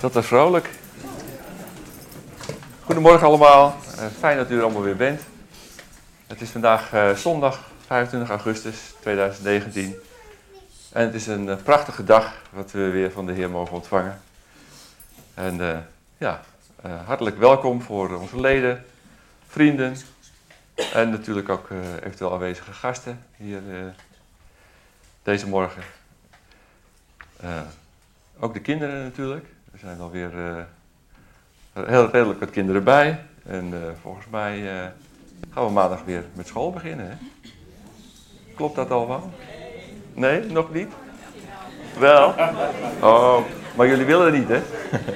Dat was vrolijk. Goedemorgen allemaal. Fijn dat u er allemaal weer bent. Het is vandaag zondag 25 augustus 2019. En het is een prachtige dag wat we weer van de Heer mogen ontvangen. En hartelijk welkom voor onze leden, vrienden en natuurlijk ook eventueel aanwezige gasten hier deze morgen. Ook de kinderen natuurlijk. Er zijn alweer heel redelijk wat kinderen bij. En volgens mij gaan we maandag weer met school beginnen. Hè? Klopt dat allemaal? Nee, nog niet? Wel? Oh, maar jullie willen niet, hè?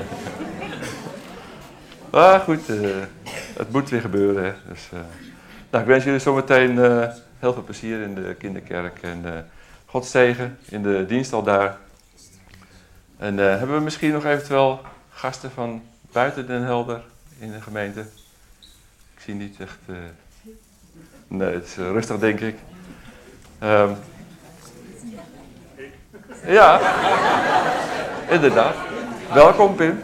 Maar goed, het moet weer gebeuren. Hè? Dus, ik wens jullie zometeen heel veel plezier in de kinderkerk. En God zegen in de dienst al daar. En hebben we misschien nog eventueel gasten van buiten Den Helder in de gemeente? Ik zie niet echt... nee, het is rustig denk ik. Ja, inderdaad. Welkom Pim.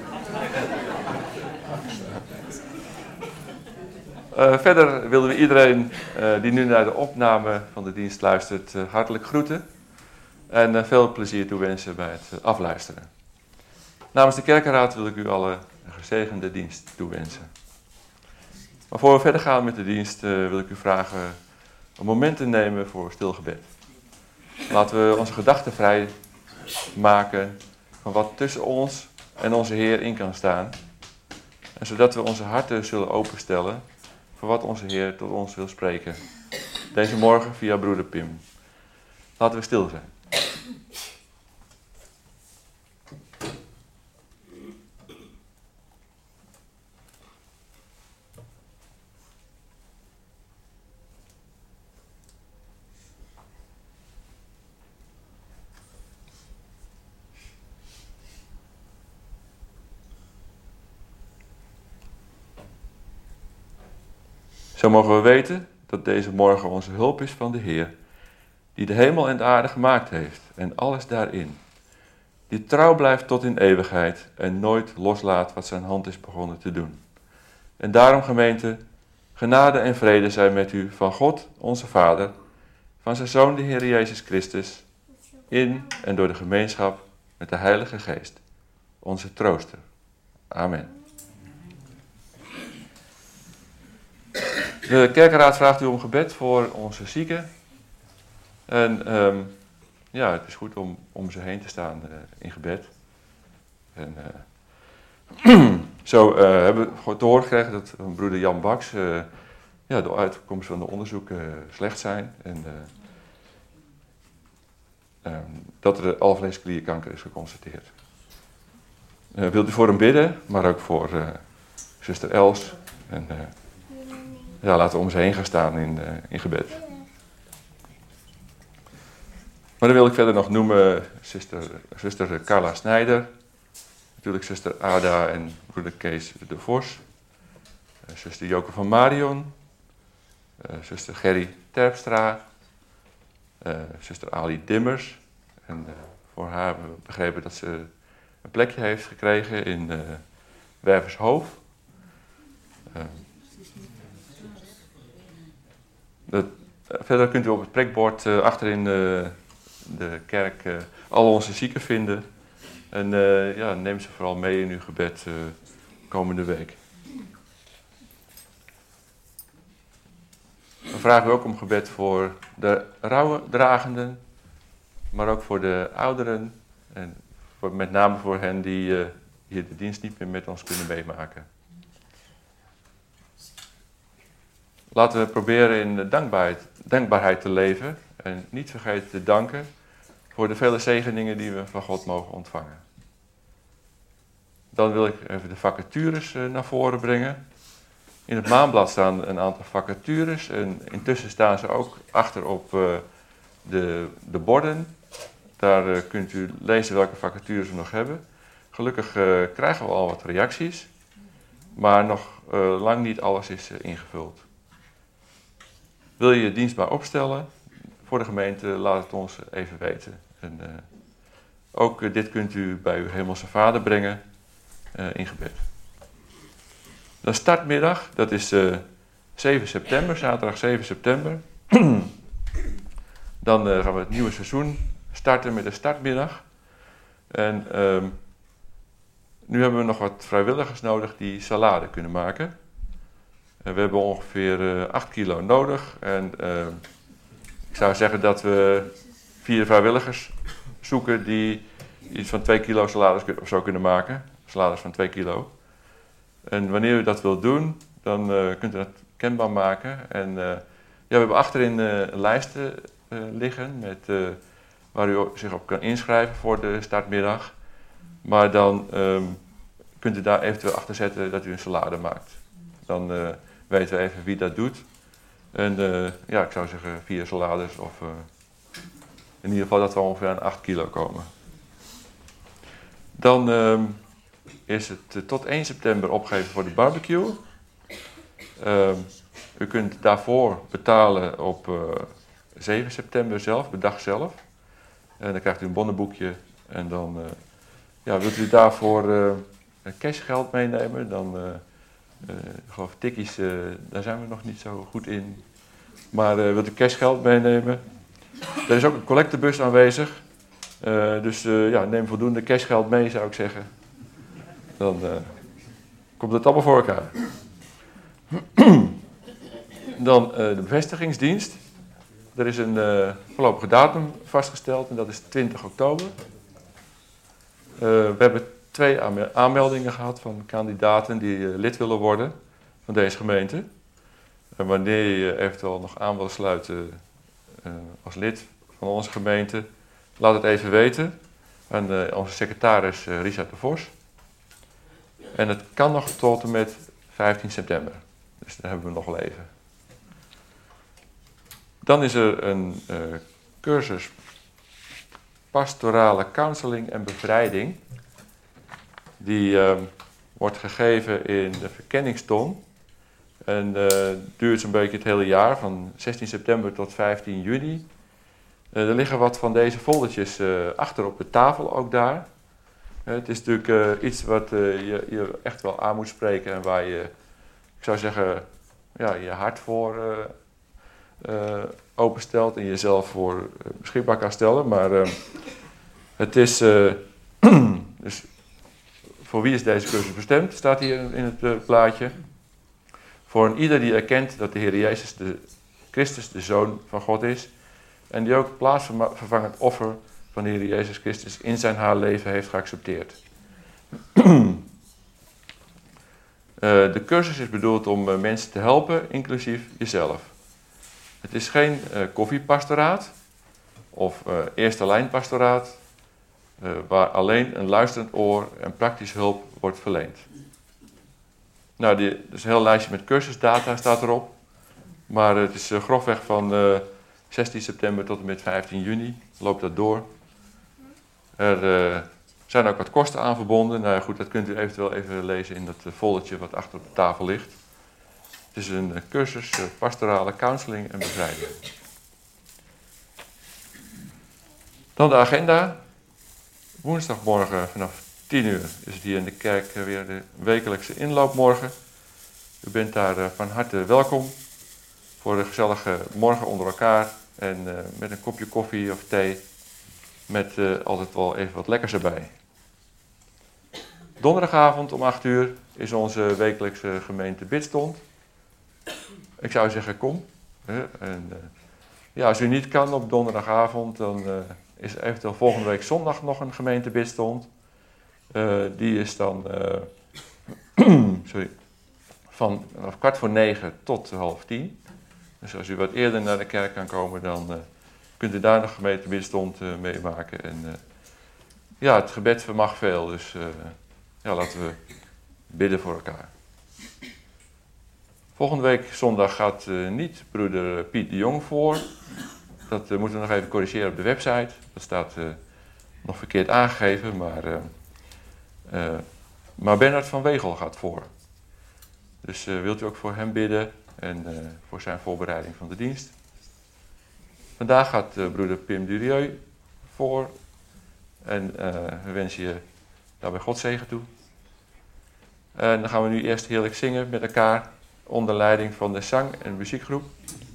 Verder willen we iedereen die nu naar de opname van de dienst luistert hartelijk groeten. En veel plezier toewensen bij het afluisteren. Namens de kerkenraad wil ik u allen een gezegende dienst toewensen. Maar voor we verder gaan met de dienst wil ik u vragen een moment te nemen voor stil gebed. Laten we onze gedachten vrij maken van wat tussen ons en onze Heer in kan staan. En zodat we onze harten zullen openstellen voor wat onze Heer tot ons wil spreken. Deze morgen via broeder Pim. Laten we stil zijn. Zo mogen we weten dat deze morgen onze hulp is van de Heer, die de hemel en de aarde gemaakt heeft en alles daarin. Die trouw blijft tot in eeuwigheid en nooit loslaat wat zijn hand is begonnen te doen. En daarom, gemeente, genade en vrede zijn met u van God, onze Vader, van zijn Zoon, de Heer Jezus Christus, in en door de gemeenschap met de Heilige Geest, onze trooster. Amen. De kerkenraad vraagt u om gebed voor onze zieken. En het is goed om ze heen te staan in gebed. En zo hebben we te horen gekregen dat broeder Jan Baks de uitkomsten van de onderzoeken slecht zijn. En dat er alvleesklierkanker is geconstateerd. Wilt u voor hem bidden, maar ook voor zuster Els. En laten we om ze heen gaan staan in gebed. Maar dan wil ik verder nog noemen zuster Carla Snijder. Natuurlijk zuster Ada en broeder Kees de Vos. Zuster Joke van Marion. Zuster Gerry Terpstra. Zuster Ali Dimmers. En voor haar hebben we begrepen dat ze een plekje heeft gekregen in Wervershoofd. Verder kunt u op het prikbord achterin de kerk al onze zieken vinden. En neem ze vooral mee in uw gebed komende week. We vragen u ook om gebed voor de rouwdragenden, maar ook voor de ouderen. En met name voor hen die hier de dienst niet meer met ons kunnen meemaken. Laten we proberen in de dankbaarheid te leven en niet vergeten te danken voor de vele zegeningen die we van God mogen ontvangen. Dan wil ik even de vacatures naar voren brengen. In het maanblad staan een aantal vacatures en intussen staan ze ook achter op de borden. Daar kunt u lezen welke vacatures we nog hebben. Gelukkig krijgen we al wat reacties, maar nog lang niet alles is ingevuld. Wil je je dienstbaar opstellen voor de gemeente, laat het ons even weten. En ook dit kunt u bij uw Hemelse Vader brengen. in gebed. De startmiddag, dat is 7 september, zaterdag 7 september. Dan gaan we het nieuwe seizoen starten met de startmiddag. En nu hebben we nog wat vrijwilligers nodig die salade kunnen maken. We hebben ongeveer 8 kilo nodig. En ik zou zeggen dat we 4 vrijwilligers zoeken die iets van 2 kilo salades of zo kunnen maken. Salades van 2 kilo. En wanneer u dat wilt doen, dan kunt u dat kenbaar maken. En we hebben achterin lijsten liggen met, waar u zich op kan inschrijven voor de startmiddag. Maar dan kunt u daar eventueel achter zetten dat u een salade maakt. Dan weten we even wie dat doet. En ik zou zeggen 4 salades of in ieder geval dat we ongeveer aan 8 kilo komen. Dan is het tot 1 september opgegeven voor de barbecue. U kunt daarvoor betalen op 7 september zelf, de dag zelf. En dan krijgt u een bonnenboekje en dan wilt u daarvoor cashgeld meenemen. Dan geloof ik tikkies, daar zijn we nog niet zo goed in. Maar wilt u cashgeld meenemen? Er is ook een collectebus aanwezig. Dus neem voldoende cashgeld mee, zou ik zeggen. Dan komt het allemaal voor elkaar. Dan de bevestigingsdienst. Er is een voorlopige datum vastgesteld en dat is 20 oktober. We hebben 2 aanmeldingen gehad van kandidaten die lid willen worden van deze gemeente. En wanneer je eventueel nog aan wil sluiten als lid van onze gemeente, laat het even weten aan onze secretaris Richard de Vos. En het kan nog tot en met 15 september. Dus daar hebben we nog wel even. Dan is er een cursus pastorale counseling en bevrijding. Die wordt gegeven in de Verkenningston. En duurt zo'n beetje het hele jaar, van 16 september tot 15 juni. Er liggen wat van deze foldertjes achter op de tafel ook daar. Het is natuurlijk iets wat je echt wel aan moet spreken en waar je, ik zou zeggen, je hart voor openstelt en jezelf voor beschikbaar kan stellen. Maar het is, dus voor wie is deze cursus bestemd, staat hier in het plaatje. Voor een ieder die erkent dat de Heer Jezus Christus de Zoon van God is. En die ook het plaatsvervangend offer van de Heer Jezus Christus in zijn haar leven heeft geaccepteerd. De cursus is bedoeld om mensen te helpen, inclusief jezelf. Het is geen koffiepastoraat of eerste lijn pastoraat, waar alleen een luisterend oor en praktische hulp wordt verleend. Nou, dus een heel lijstje met cursusdata staat erop. Maar het is grofweg van 16 september tot en met 15 juni loopt dat door. Er zijn ook wat kosten aan verbonden. Nou ja, goed, dat kunt u eventueel even lezen in dat foldertje wat achter op de tafel ligt. Het is een cursus pastorale counseling en bevrijding. Dan de agenda. Woensdagmorgen vanaf 10 uur is het hier in de kerk weer de wekelijkse inloopmorgen. U bent daar van harte welkom voor een gezellige morgen onder elkaar en met een kopje koffie of thee met altijd wel even wat lekkers erbij. Donderdagavond om 8 uur is onze wekelijkse gemeente bidstond. Ik zou zeggen kom. Als u niet kan op donderdagavond, dan is er eventueel volgende week zondag nog een gemeente bidstond. Die is dan van 8:45 tot 8:30. Dus als u wat eerder naar de kerk kan komen, dan kunt u daar nog gemeente bidstond meemaken. En het gebed vermag veel, dus laten we bidden voor elkaar. Volgende week zondag gaat niet broeder Piet de Jong voor. Dat moeten we nog even corrigeren op de website. Dat staat nog verkeerd aangegeven, maar Bernard van Wegel gaat voor. Dus wilt u ook voor hem bidden en voor zijn voorbereiding van de dienst. Vandaag gaat broeder Pim Durieu voor en we wensen je daarbij God zegen toe. En dan gaan we nu eerst heerlijk zingen met elkaar onder leiding van de zang- en muziekgroep.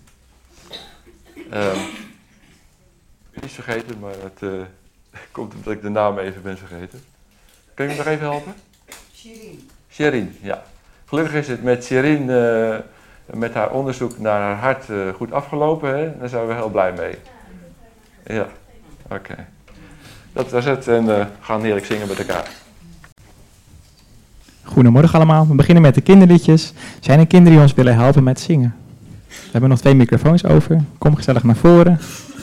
Ik ben iets vergeten, maar het komt omdat ik de naam even ben vergeten. Kun je me nog even helpen? Sherin, ja. Gelukkig is het met Sherin, met haar onderzoek naar haar hart goed afgelopen. Hè? Daar zijn we heel blij mee. Ja, oké. Dat was het en we gaan heerlijk zingen met elkaar. Goedemorgen allemaal. We beginnen met de kinderliedjes. Zijn er kinderen die ons willen helpen met zingen? We hebben nog 2 microfoons over. Kom gezellig naar voren.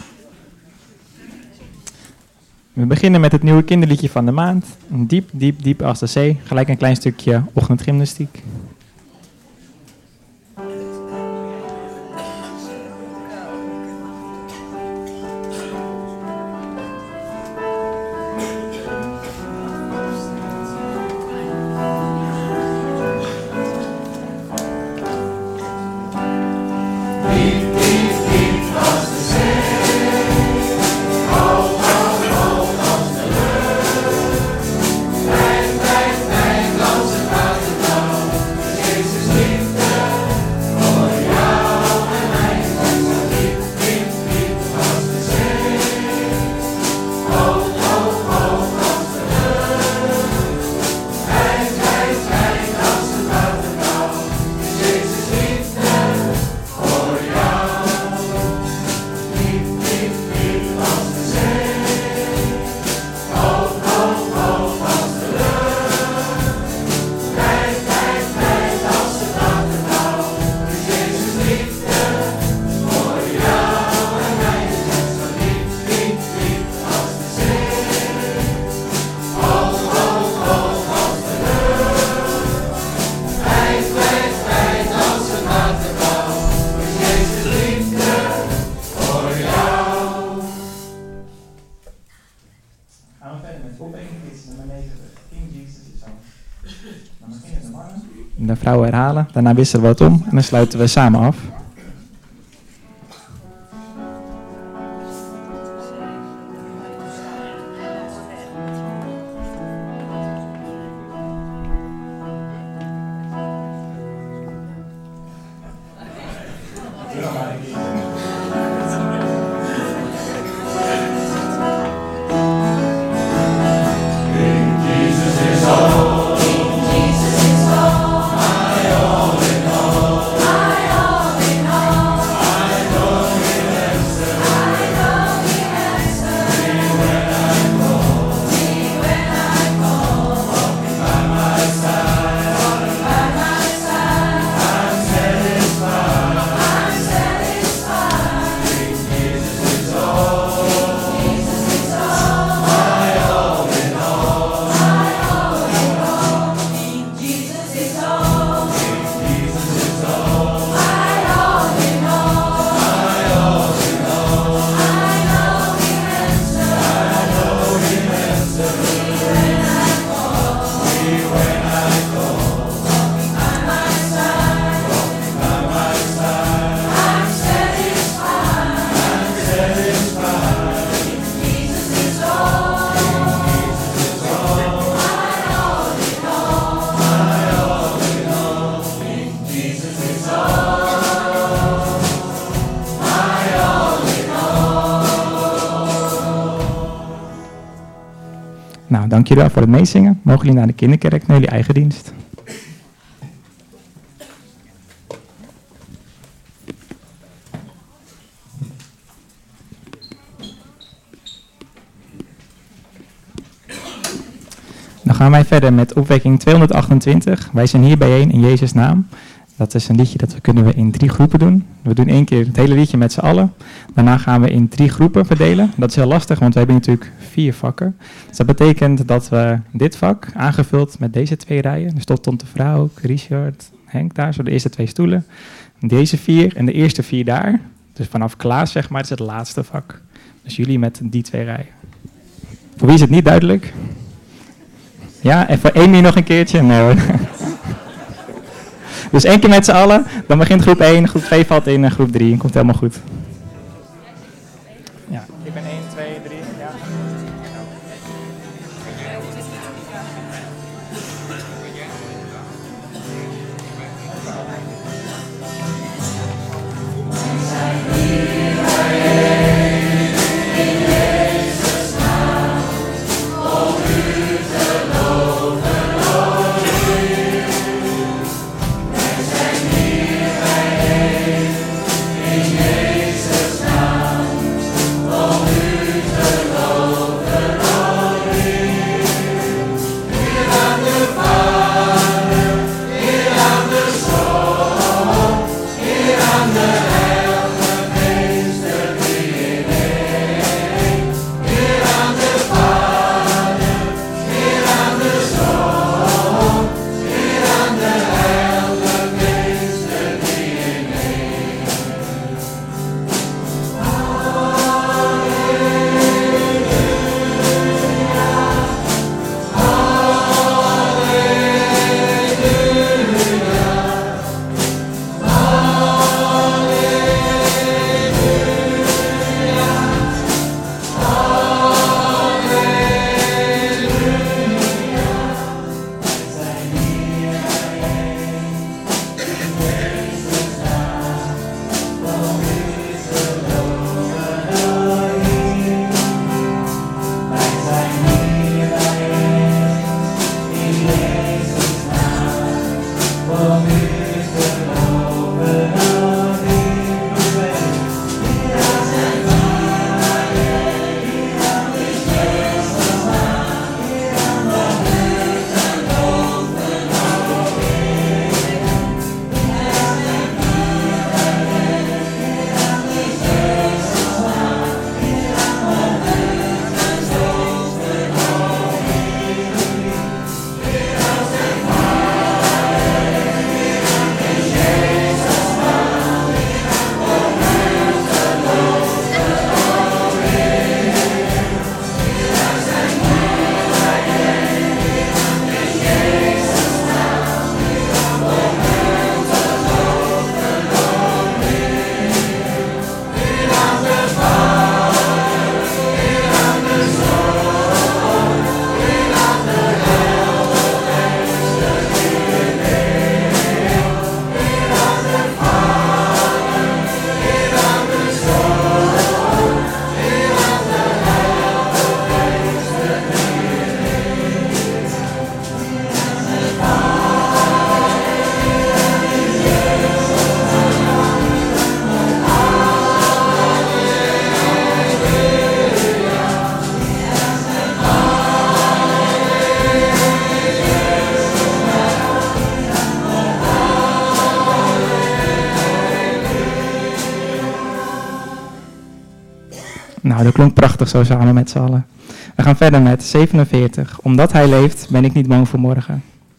We beginnen met het nieuwe kinderliedje van de maand. Diep, diep, diep als de zee. Gelijk een klein stukje ochtendgymnastiek. De vrouwen herhalen, daarna wisselen we het om en dan sluiten we samen af. Nou, dank jullie wel voor het meezingen. Mogen jullie naar de kinderkerk, naar jullie eigen dienst. Dan gaan wij verder met opwekking 228. Wij zijn hier bijeen in Jezus' naam. Dat is een liedje dat kunnen we in 3 groepen doen. We doen 1 keer het hele liedje met z'n allen. Daarna gaan we in 3 groepen verdelen. Dat is heel lastig, want we hebben natuurlijk 4 vakken. Dus dat betekent dat we dit vak, aangevuld met deze 2 rijen. Dus tot de vrouw, ook Richard, Henk daar, zo de eerste 2 stoelen. Deze 4 en de eerste 4 daar. Dus vanaf Klaas, zeg maar, is het laatste vak. Dus jullie met die 2 rijen. Voor wie is het niet duidelijk? Ja, en voor Amy nog een keertje? Nee hoor. Dus 1 keer met z'n allen, dan begint groep 1, groep 2 valt in en groep 3. Komt helemaal goed. Ja, ik ben 1, 2, 3. Ja. Nou, dat klonk prachtig zo samen met z'n allen. We gaan verder met 47. Omdat hij leeft, ben ik niet bang voor morgen.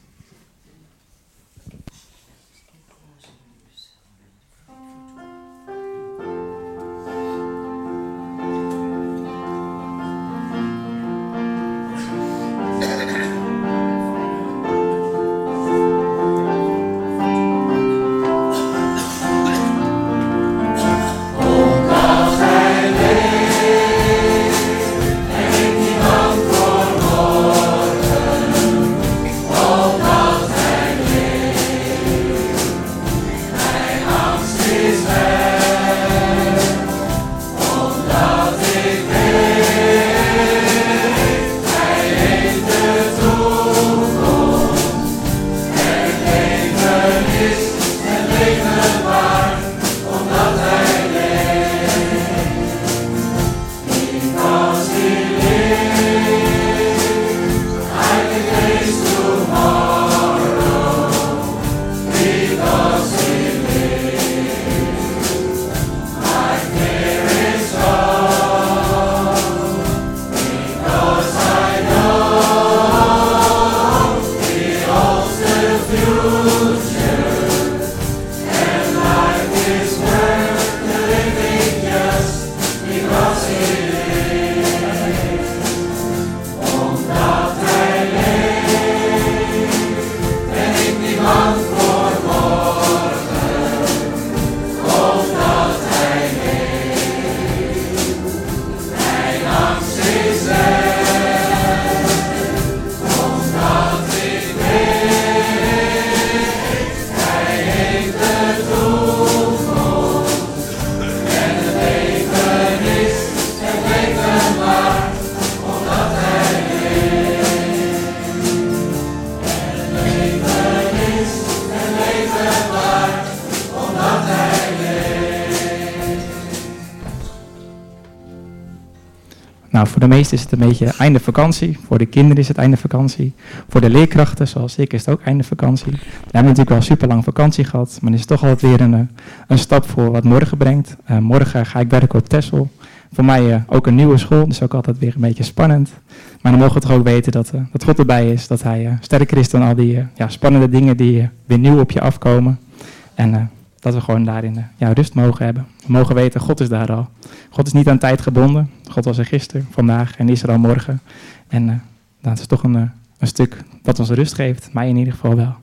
Nou, voor de meesten is het een beetje einde vakantie. Voor de kinderen is het einde vakantie. Voor de leerkrachten, zoals ik, is het ook einde vakantie. We hebben natuurlijk wel super lang vakantie gehad, maar er is toch altijd weer een stap voor wat morgen brengt. Morgen ga ik werken op Texel. Voor mij ook een nieuwe school, dus ook altijd weer een beetje spannend. Maar dan mogen we toch ook weten dat God erbij is, dat hij sterker is dan al die spannende dingen die weer nieuw op je afkomen. En dat we gewoon daarin rust mogen hebben. We mogen weten, God is daar al. God is niet aan tijd gebonden. God was er gisteren, vandaag en is er al morgen. En dat is toch een stuk dat ons rust geeft. Mij in ieder geval wel.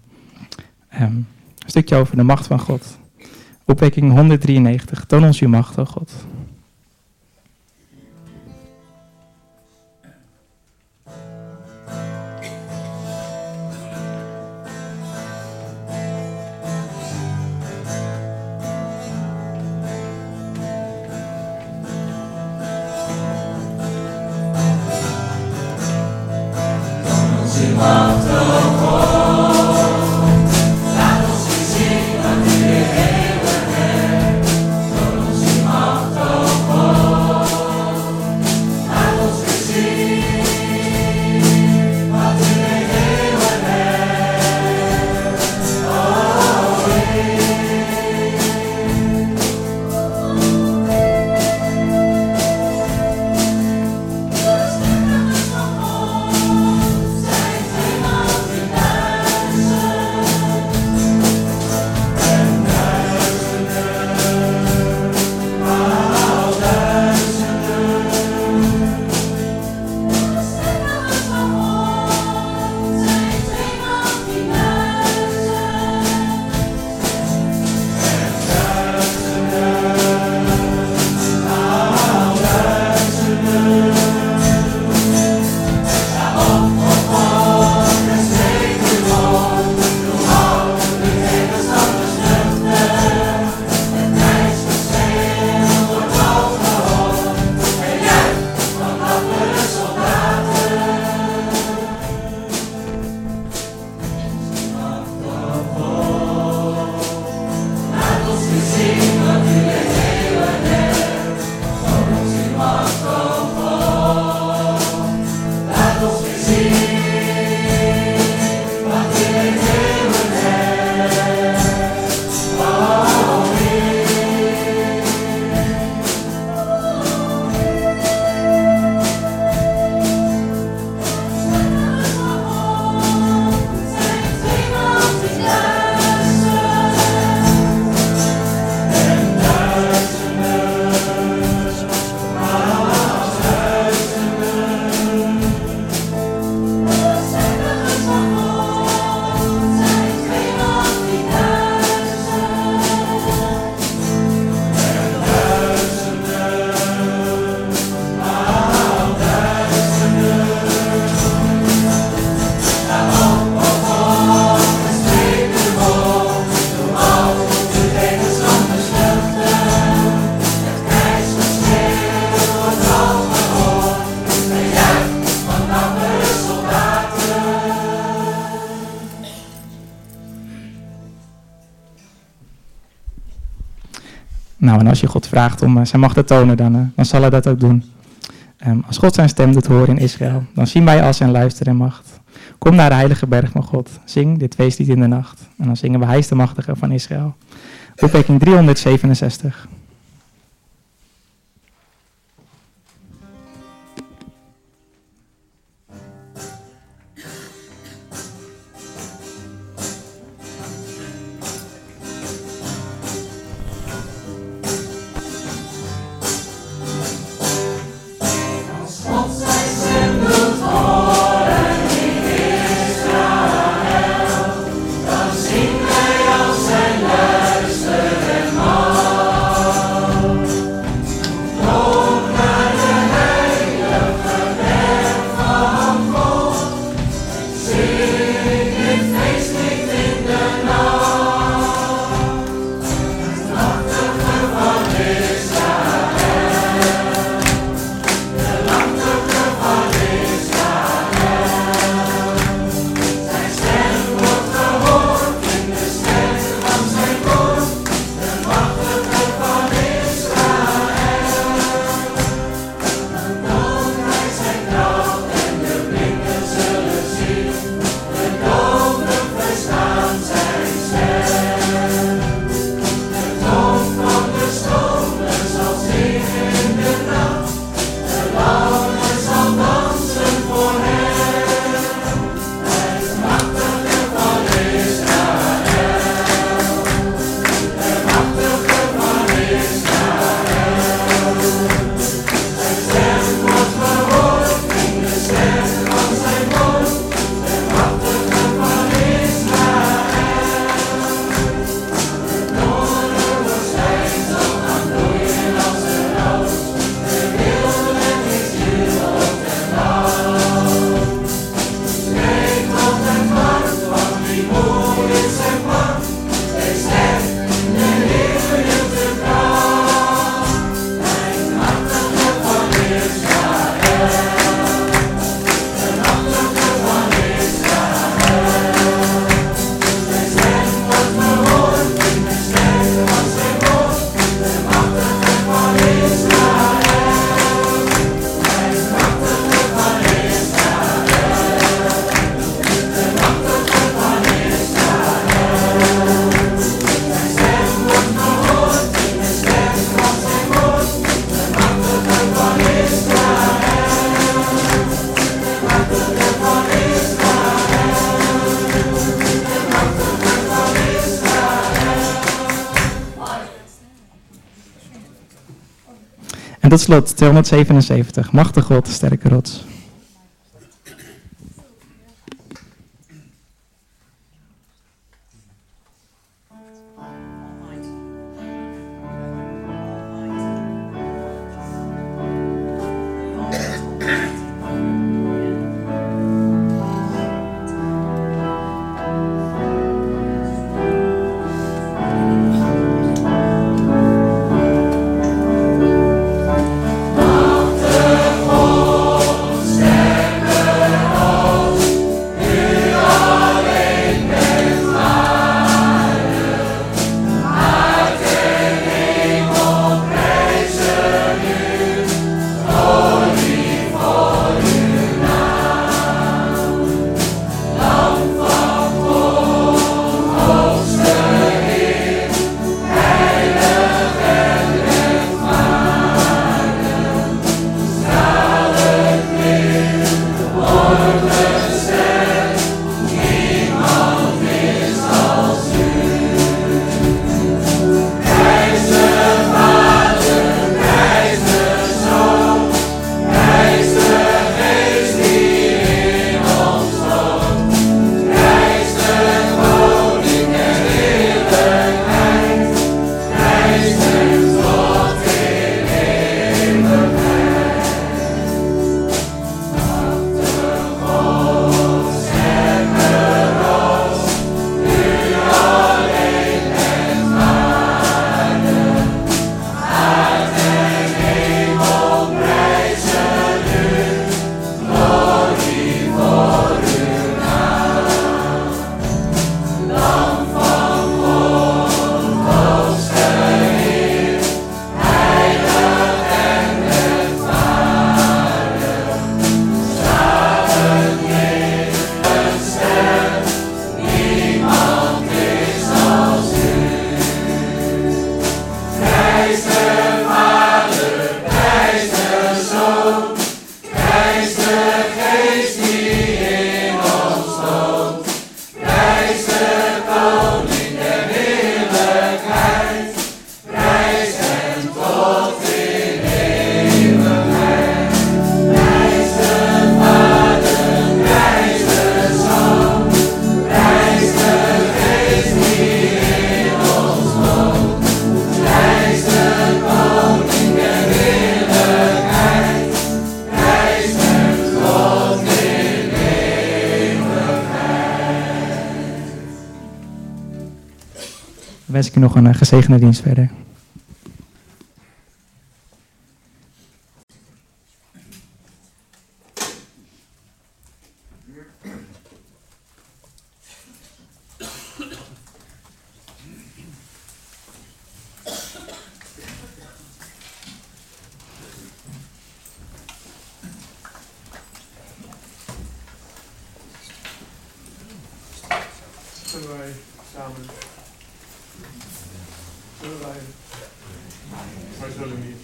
Een stukje over de macht van God. Opwekking 193. Toon ons uw macht, o God. Nou, en als je God vraagt om zijn macht te tonen, dan zal hij dat ook doen. Als God zijn stem doet horen in Israël, dan zien wij al zijn luister en macht. Kom naar de heilige berg van God, zing dit feestlied in de nacht. En dan zingen we Hij is de machtige van Israël. Opwekking 367. tot slot 277. Machtige God, sterke rots. wens ik u nog een gezegende dienst verder. Zullen wij samen? Zullen wij? Wij zullen niet.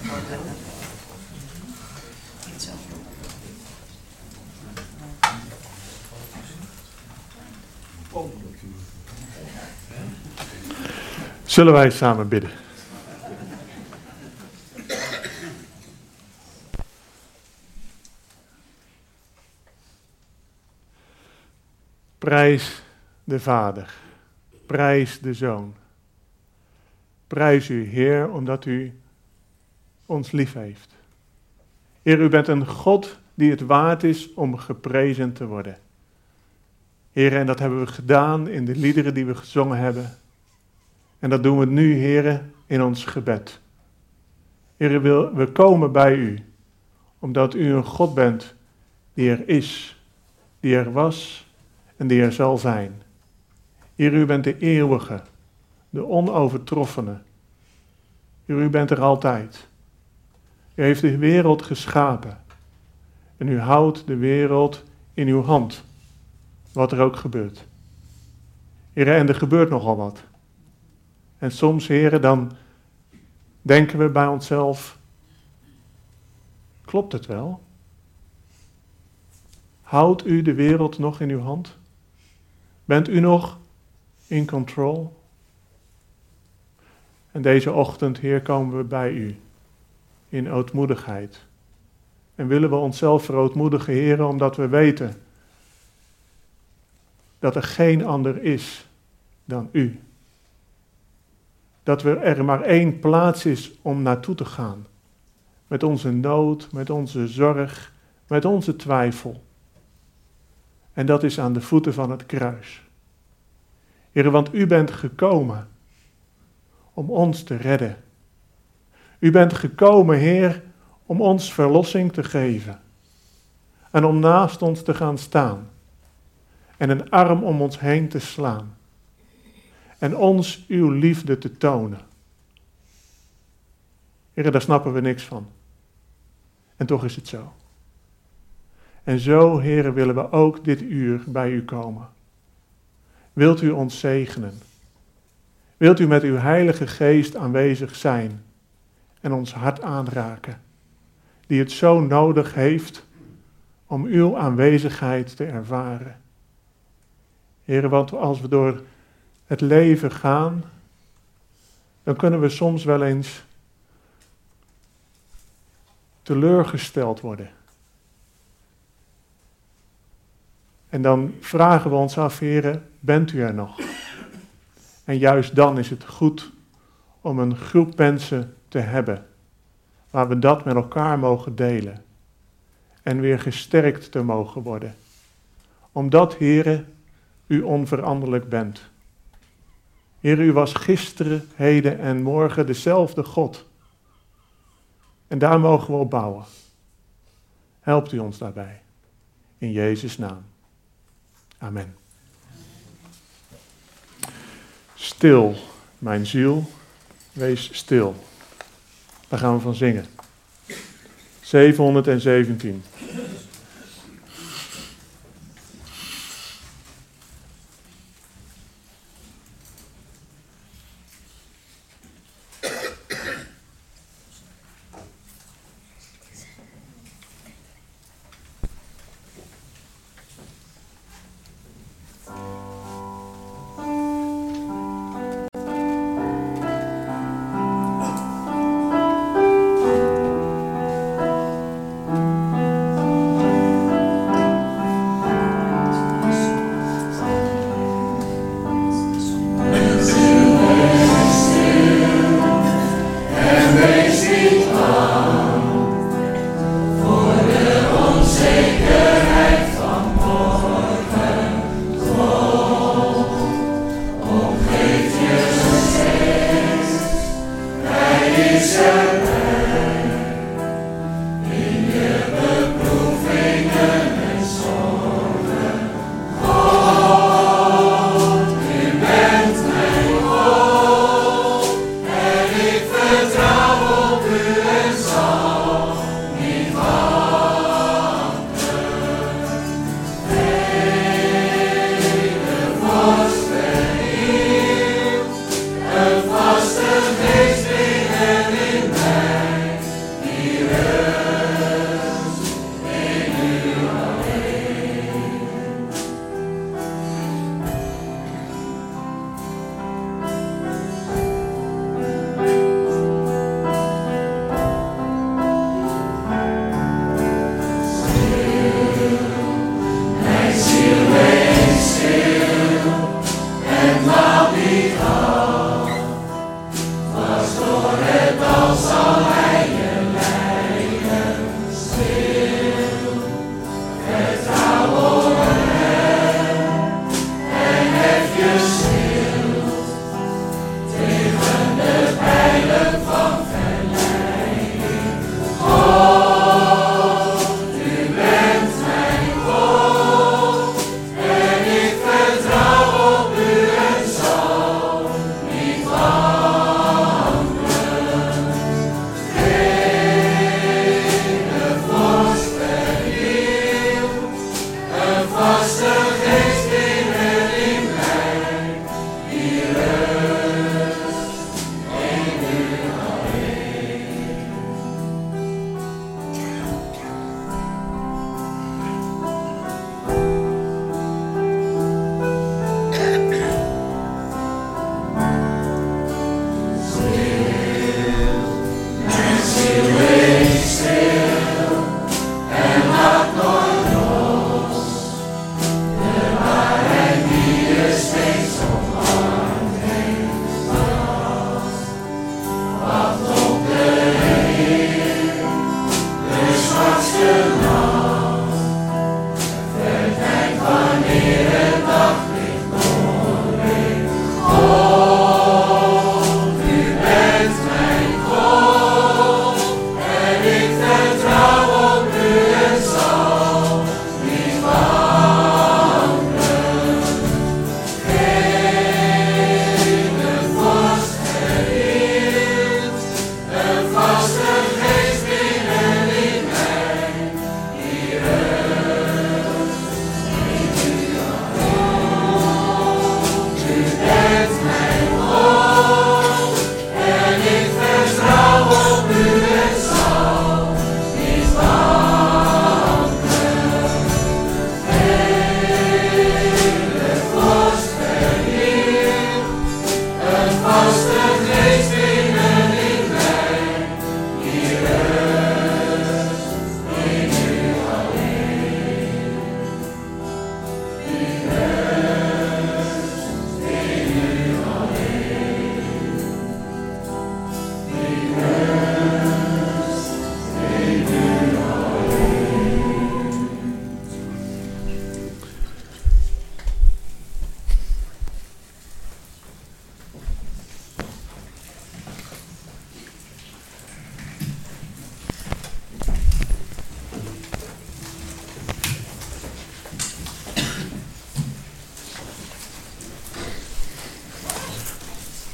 Zullen wij samen bidden? Prijs de Vader, prijs de Zoon. Prijs u, Heer, omdat u ons lief heeft. Heer, u bent een God die het waard is om geprezen te worden. Heer, en dat hebben we gedaan in de liederen die we gezongen hebben. En dat doen we nu, Heer, in ons gebed. Heer, we komen bij u, omdat u een God bent die er is, die er was en die er zal zijn. Heer, u bent de eeuwige, de onovertroffene. Heer, u bent er altijd. U heeft de wereld geschapen. En u houdt de wereld in uw hand, wat er ook gebeurt. Heer, en er gebeurt nogal wat. En soms, Heer, dan denken we bij onszelf, klopt het wel? Houdt u de wereld nog in uw hand? Bent u nog in control? En deze ochtend, Heer, komen we bij u in ootmoedigheid. En willen we onszelf verootmoedigen, Heer, omdat we weten dat er geen ander is dan u. Dat er maar één plaats is om naartoe te gaan. Met onze nood, met onze zorg, met onze twijfel. En dat is aan de voeten van het kruis. Heer, want u bent gekomen om ons te redden. U bent gekomen, Heer, om ons verlossing te geven. En om naast ons te gaan staan. En een arm om ons heen te slaan. En ons uw liefde te tonen. Heer, daar snappen we niks van. En toch is het zo. En zo, Heer, willen we ook dit uur bij u komen. Wilt u ons zegenen? Wilt u met uw Heilige Geest aanwezig zijn en ons hart aanraken, die het zo nodig heeft om uw aanwezigheid te ervaren? Heer, want als we door het leven gaan, dan kunnen we soms wel eens teleurgesteld worden. En dan vragen we ons af, Heer, bent u er nog? En juist dan is het goed om een groep mensen te hebben, waar we dat met elkaar mogen delen. En weer gesterkt te mogen worden. Omdat, Heer, u onveranderlijk bent. Heer, u was gisteren, heden en morgen dezelfde God. En daar mogen we op bouwen. Helpt u ons daarbij. In Jezus' naam. Amen. Stil, mijn ziel, wees stil. Daar gaan we van zingen. 717.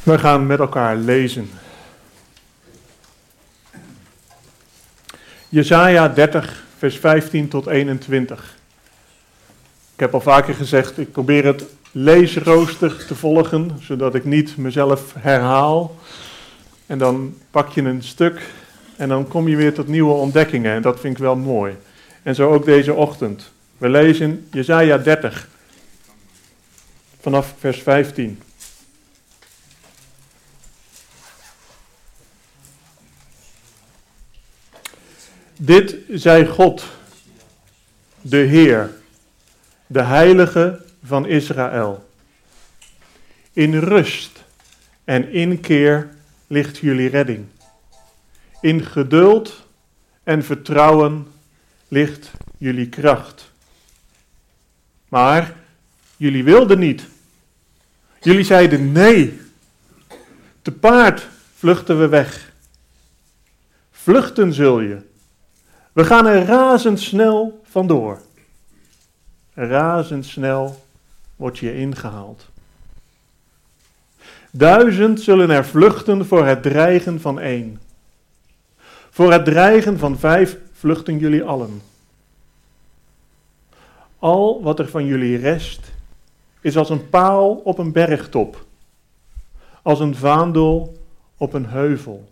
We gaan met elkaar lezen. Jesaja 30, vers 15 tot 21. Ik heb al vaker gezegd, ik probeer het leesrooster te volgen, zodat ik niet mezelf herhaal. En dan pak je een stuk en dan kom je weer tot nieuwe ontdekkingen. En dat vind ik wel mooi. En zo ook deze ochtend. We lezen Jesaja 30, vanaf vers 15. Dit zei God, de Heer, de Heilige van Israël. In rust en inkeer ligt jullie redding. In geduld en vertrouwen ligt jullie kracht. Maar jullie wilden niet. Jullie zeiden nee. Te paard vluchten we weg. Vluchten zul je. We gaan er razendsnel vandoor. Razendsnel word je ingehaald. 1000 zullen er vluchten voor het dreigen van 1. Voor het dreigen van 5 vluchten jullie allen. Al wat er van jullie rest, is als een paal op een bergtop. Als een vaandel op een heuvel.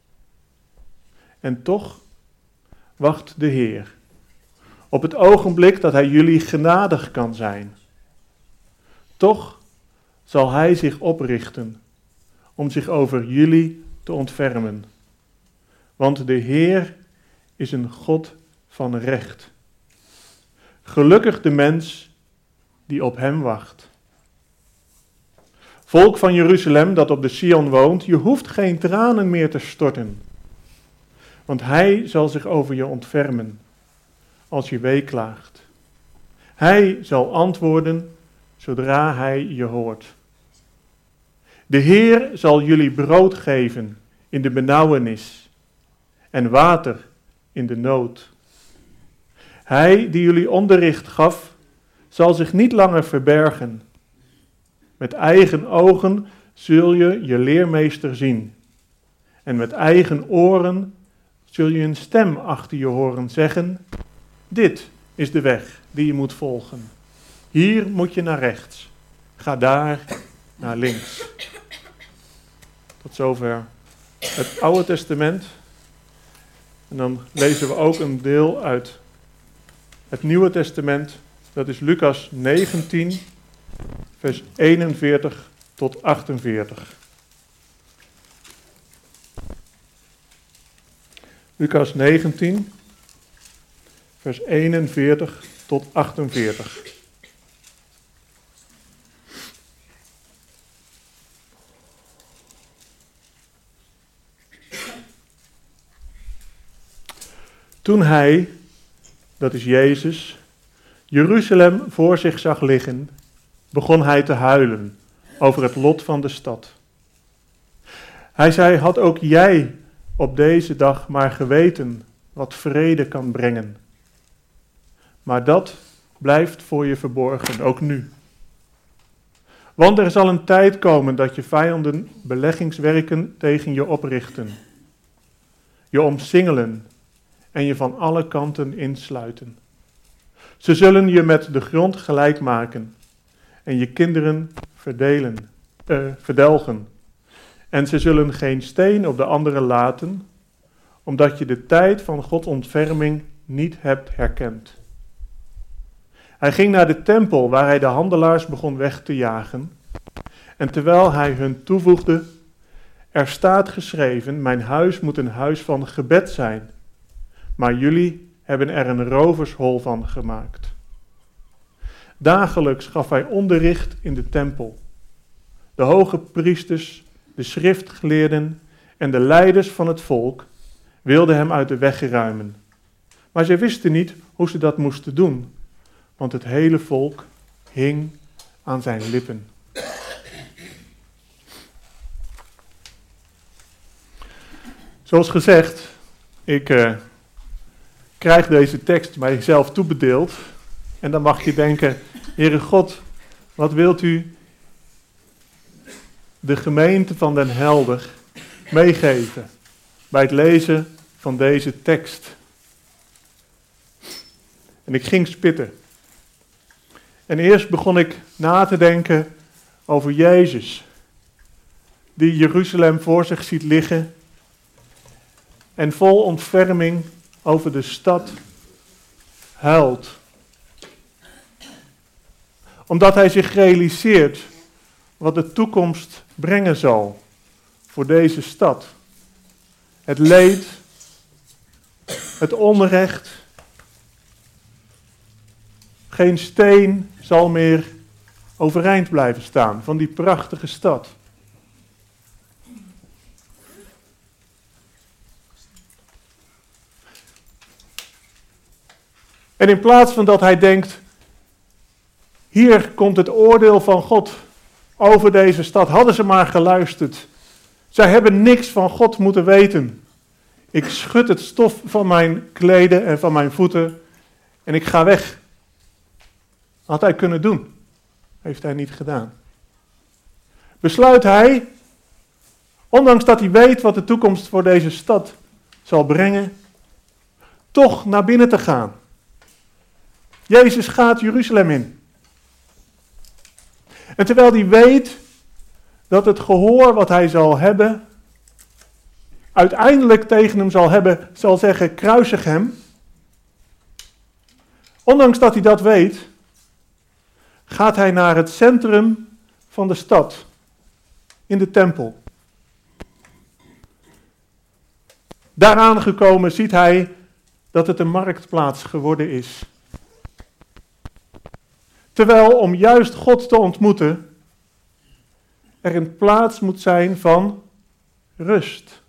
En toch wacht de Heer op het ogenblik dat Hij jullie genadig kan zijn. Toch zal Hij zich oprichten om zich over jullie te ontfermen. Want de Heer is een God van recht. Gelukkig de mens die op Hem wacht. Volk van Jeruzalem dat op de Sion woont, je hoeft geen tranen meer te storten. Want Hij zal zich over je ontfermen als je weeklaagt. Hij zal antwoorden zodra Hij je hoort. De Heer zal jullie brood geven in de benauwenis en water in de nood. Hij die jullie onderricht gaf, zal zich niet langer verbergen. Met eigen ogen zul je je leermeester zien. En met eigen oren zul je een stem achter je horen zeggen: dit is de weg die je moet volgen. Hier moet je naar rechts. Ga daar naar links. Tot zover het Oude Testament. En dan lezen we ook een deel uit het Nieuwe Testament. Dat is Lucas 19, vers 41 tot 48. Lucas 19, vers 41 tot 48. Toen hij, dat is Jezus, Jeruzalem voor zich zag liggen, begon hij te huilen over het lot van de stad. Hij zei: had ook jij op deze dag maar geweten wat vrede kan brengen. Maar dat blijft voor je verborgen, ook nu. Want er zal een tijd komen dat je vijanden beleggingswerken tegen je oprichten, je omsingelen en je van alle kanten insluiten. Ze zullen je met de grond gelijk maken en je kinderen verdelgen. En ze zullen geen steen op de andere laten, omdat je de tijd van Gods ontferming niet hebt herkend. Hij ging naar de tempel waar hij de handelaars begon weg te jagen. En terwijl hij hun toevoegde: er staat geschreven, mijn huis moet een huis van gebed zijn. Maar jullie hebben er een rovershol van gemaakt. Dagelijks gaf hij onderricht in de tempel. De hoge priesters, de schriftgeleerden en de leiders van het volk wilden hem uit de weg ruimen. Maar zij wisten niet hoe ze dat moesten doen, want het hele volk hing aan zijn lippen. Zoals gezegd, ik krijg deze tekst mijzelf toebedeeld. En dan mag je denken: Heere God, wat wilt u de gemeente van Den Helder meegeven bij het lezen van deze tekst. En ik ging spitten. En eerst begon ik na te denken over Jezus, die Jeruzalem voor zich ziet liggen en vol ontferming over de stad huilt. Omdat hij zich realiseert wat de toekomst brengen zal voor deze stad. Het leed, het onrecht. Geen steen zal meer overeind blijven staan van die prachtige stad. En in plaats van dat hij denkt, hier komt het oordeel van God over deze stad. Hadden ze maar geluisterd. Zij hebben niks van God moeten weten. Ik schud het stof van mijn kleden en van mijn voeten en ik ga weg. Had hij kunnen doen. Heeft hij niet gedaan. Besluit hij, ondanks dat hij weet wat de toekomst voor deze stad zal brengen, toch naar binnen te gaan. Jezus gaat Jeruzalem in. En terwijl hij weet dat het gehoor wat hij zal hebben, uiteindelijk tegen hem zal hebben, zal zeggen, kruisig hem. Ondanks dat hij dat weet, gaat hij naar het centrum van de stad, in de tempel. Daar aangekomen ziet hij dat het een marktplaats geworden is. Terwijl om juist God te ontmoeten, er een plaats moet zijn van rust.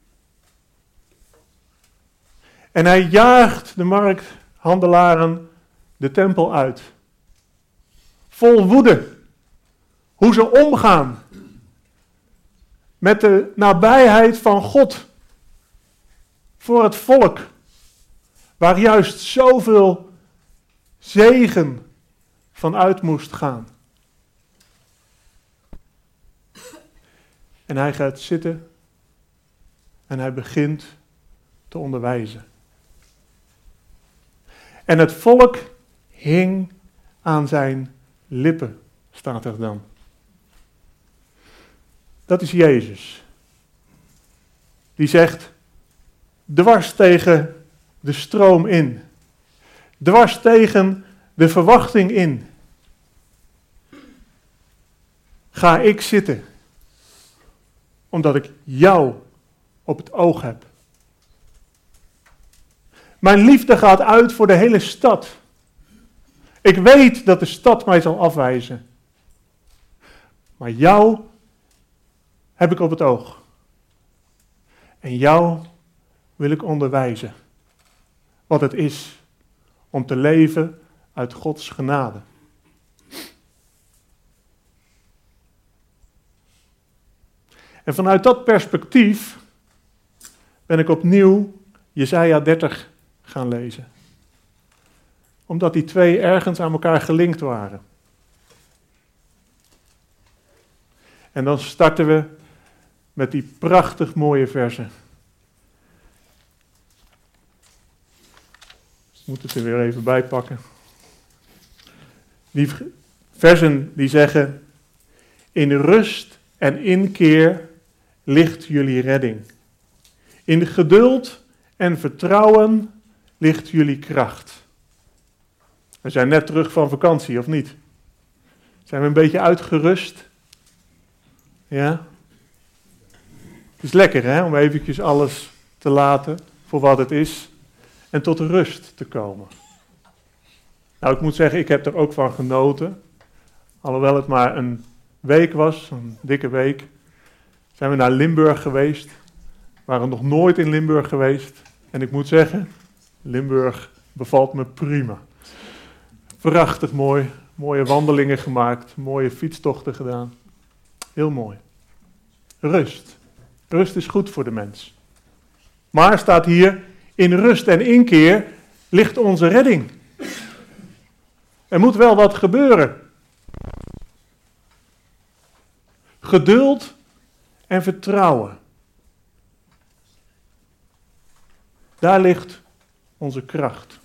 En hij jaagt de markthandelaren de tempel uit. Vol woede. Hoe ze omgaan met de nabijheid van God voor het volk, waar juist zoveel zegen van uit moest gaan. En hij gaat zitten en hij begint te onderwijzen. En het volk hing aan zijn lippen, staat er dan. Dat is Jezus. Die zegt, dwars tegen de stroom in. Dwars tegen de verwachting in. Ga ik zitten. Omdat ik jou op het oog heb. Mijn liefde gaat uit voor de hele stad. Ik weet dat de stad mij zal afwijzen. Maar jou heb ik op het oog. En jou wil ik onderwijzen. Wat het is om te leven uit Gods genade. En vanuit dat perspectief ben ik opnieuw Jesaja 30 gaan lezen. Omdat die twee ergens aan elkaar gelinkt waren. En dan starten we met die prachtig mooie versen. Ik moet het er weer even bij pakken. Die versen die zeggen, in rust en inkeer ligt jullie redding. In geduld en vertrouwen ligt jullie kracht. We zijn net terug van vakantie, of niet? Zijn we een beetje uitgerust? Ja? Het is lekker, hè, om eventjes alles te laten voor wat het is en tot rust te komen. Nou, ik moet zeggen, ik heb er ook van genoten. Alhoewel het maar een week was, een dikke week, zijn we naar Limburg geweest. We waren nog nooit in Limburg geweest. En ik moet zeggen, Limburg bevalt me prima. Prachtig mooi, mooie wandelingen gemaakt, mooie fietstochten gedaan. Heel mooi. Rust. Rust is goed voor de mens. Maar staat hier, in rust en inkeer ligt onze redding. Er moet wel wat gebeuren. geduld en vertrouwen. Daar ligt onze kracht.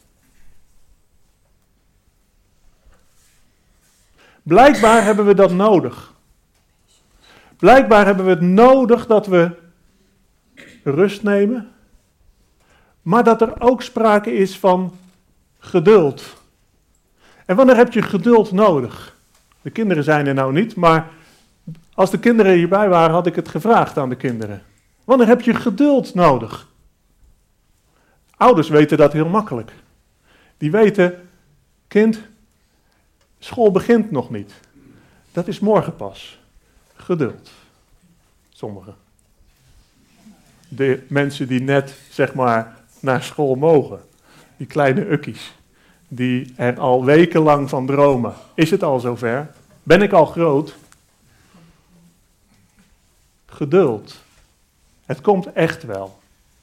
Blijkbaar hebben we dat nodig. Blijkbaar hebben we het nodig dat we rust nemen, maar dat er ook sprake is van geduld. En wanneer heb je geduld nodig? De kinderen zijn er nou niet, maar als de kinderen hierbij waren, had ik het gevraagd aan de kinderen. Wanneer heb je geduld nodig? Ouders weten dat heel makkelijk. Die weten, kind, school begint nog niet. Dat is morgen pas. Geduld. Sommigen. De mensen die net, zeg maar, naar school mogen. Die kleine ukkies. Die er al wekenlang van dromen. Is het al zover? Ben ik al groot? Geduld. Het komt echt wel.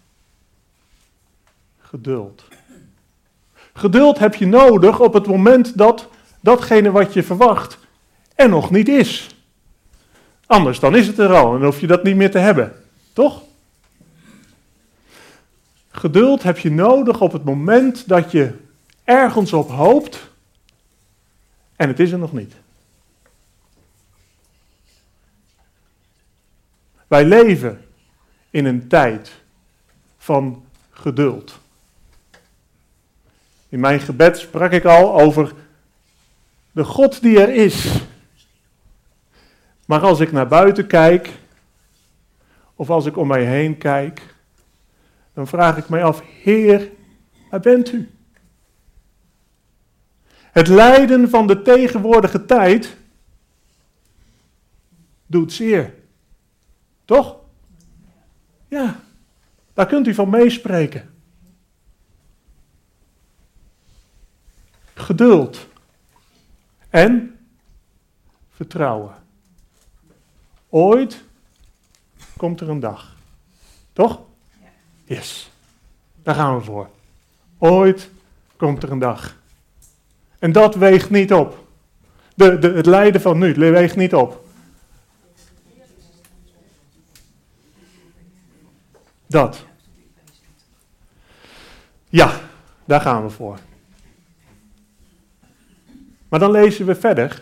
Geduld. Geduld heb je nodig op het moment dat datgene wat je verwacht er nog niet is. Anders dan is het er al en dan hoef je dat niet meer te hebben. Toch? Geduld heb je nodig op het moment dat je ergens op hoopt en het is er nog niet. Wij leven in een tijd van geduld. In mijn gebed sprak ik al over de God die er is. Maar als ik naar buiten kijk, of als ik om mij heen kijk, dan vraag ik mij af, Heer, waar bent u? Het lijden van de tegenwoordige tijd doet zeer. Toch? Ja, daar kunt u van meespreken. Geduld en vertrouwen. Ooit komt er een dag. Toch? Yes. Daar gaan we voor. Ooit komt er een dag. En dat weegt niet op. Het lijden van nu weegt niet op. Dat. Ja, daar gaan we voor. Maar dan lezen we verder.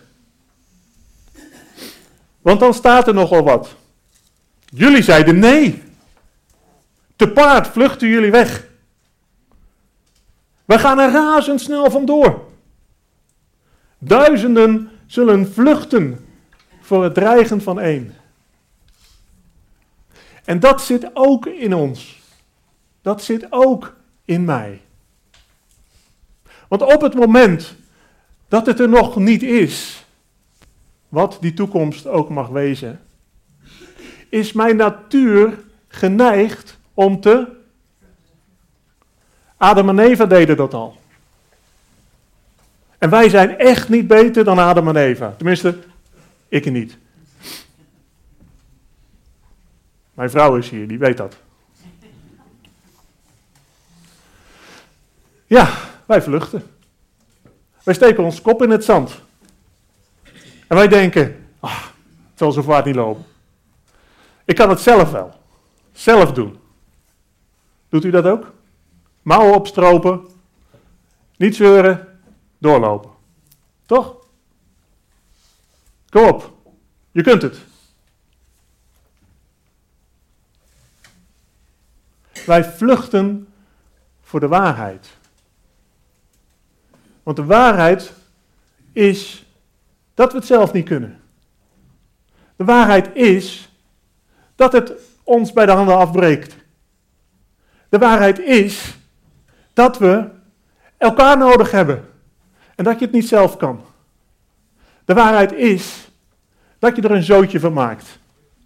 Want dan staat er nogal wat. Jullie zeiden nee. Te paard vluchten jullie weg. We gaan er razendsnel vandoor. Duizenden zullen vluchten voor het dreigen van één. En dat zit ook in ons. Dat zit ook in mij. Want op het moment dat het er nog niet is, wat die toekomst ook mag wezen, is mijn natuur geneigd om te... Adam en Eva deden dat al. En wij zijn echt niet beter dan Adam en Eva. Tenminste, ik niet. Mijn vrouw is hier, die weet dat. Ja, wij vluchten. Wij steken ons kop in het zand. En wij denken, het zal zo vaart niet lopen. Ik kan het zelf wel. Zelf doen. Doet u dat ook? Mouwen opstropen. Niet zeuren. Doorlopen. Toch? Kom op. Je kunt het. Wij vluchten voor de waarheid. Want de waarheid is dat we het zelf niet kunnen. De waarheid is dat het ons bij de handen afbreekt. De waarheid is dat we elkaar nodig hebben en dat je het niet zelf kan. De waarheid is dat je er een zootje van maakt.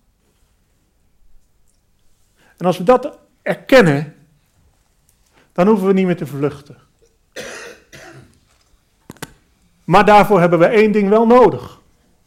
En als we dat erkennen, dan hoeven we niet meer te vluchten. Maar daarvoor hebben we één ding wel nodig.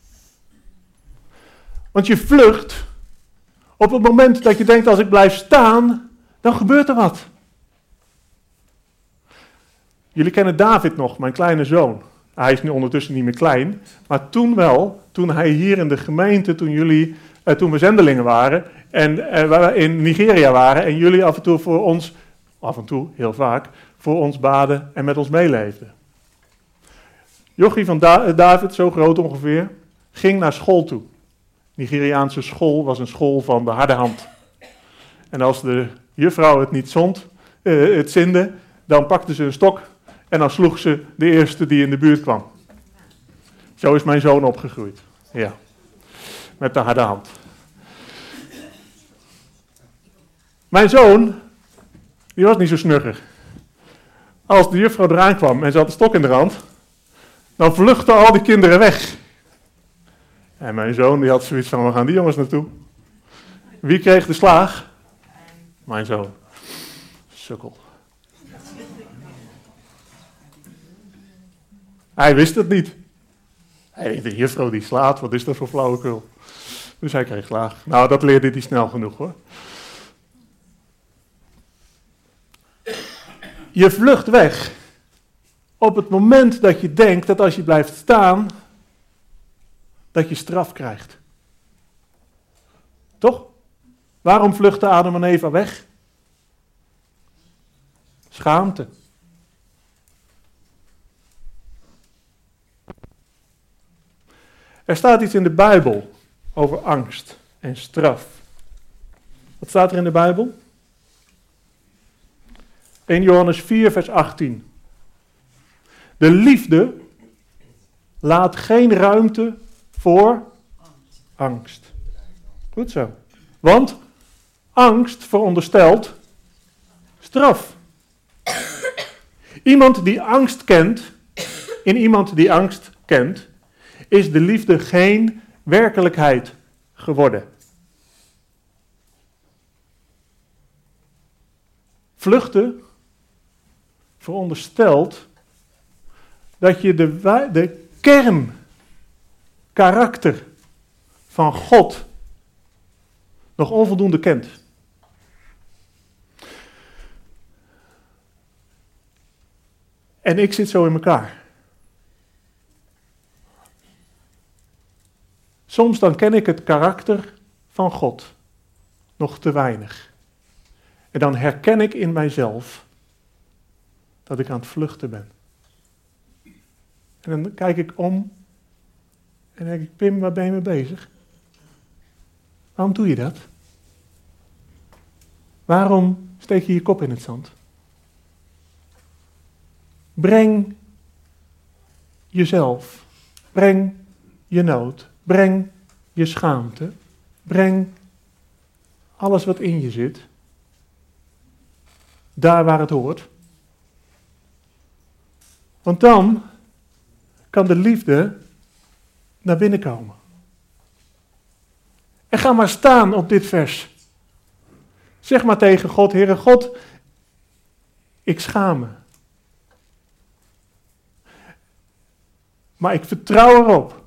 Want je vlucht op het moment dat je denkt, als ik blijf staan, dan gebeurt er wat. Jullie kennen David nog, mijn kleine zoon. Hij is nu ondertussen niet meer klein, maar toen wel, toen hij hier in de gemeente, toen we zendelingen waren en we in Nigeria waren en jullie af en toe, heel vaak, voor ons baden en met ons meeleefden. Jochie van David, zo groot ongeveer, ging naar school toe. Nigeriaanse school was een school van de harde hand. En als de juffrouw het niet het zinde, dan pakte ze een stok en dan sloeg ze de eerste die in de buurt kwam. Zo is mijn zoon opgegroeid. Ja, met de harde hand. Mijn zoon, die was niet zo snugger. Als de juffrouw eraan kwam en ze had een stok in de hand, dan vluchtten al die kinderen weg. En mijn zoon die had zoiets van, waar gaan die jongens naartoe? Wie kreeg de slaag? Mijn zoon. Sukkel. Hij wist het niet. De juffrouw die slaat, wat is dat voor flauwekul? Dus hij kreeg slaag. Nou, dat leerde hij snel genoeg hoor. Je vlucht weg op het moment dat je denkt dat als je blijft staan, dat je straf krijgt. Toch? Waarom vluchtten Adam en Eva weg? Schaamte. Er staat iets in de Bijbel over angst en straf. Wat staat er in de Bijbel? 1 Johannes 4 vers 18. De liefde laat geen ruimte voor angst. Goed zo. Want angst veronderstelt straf. Iemand die angst kent, in iemand die angst kent, is de liefde geen werkelijkheid geworden. Vluchten veronderstelt dat je de kern, karakter van God nog onvoldoende kent. En ik zit zo in elkaar. Soms dan ken ik het karakter van God nog te weinig. En dan herken ik in mijzelf dat ik aan het vluchten ben. En dan kijk ik om en denk ik, Pim, waar ben je mee bezig? Waarom doe je dat? Waarom steek je je kop in het zand? Breng jezelf, breng je nood, breng je schaamte, breng alles wat in je zit, daar waar het hoort. Want dan kan de liefde naar binnen komen. En ga maar staan op dit vers. Zeg maar tegen God, Heere God, ik schaam me. Maar ik vertrouw erop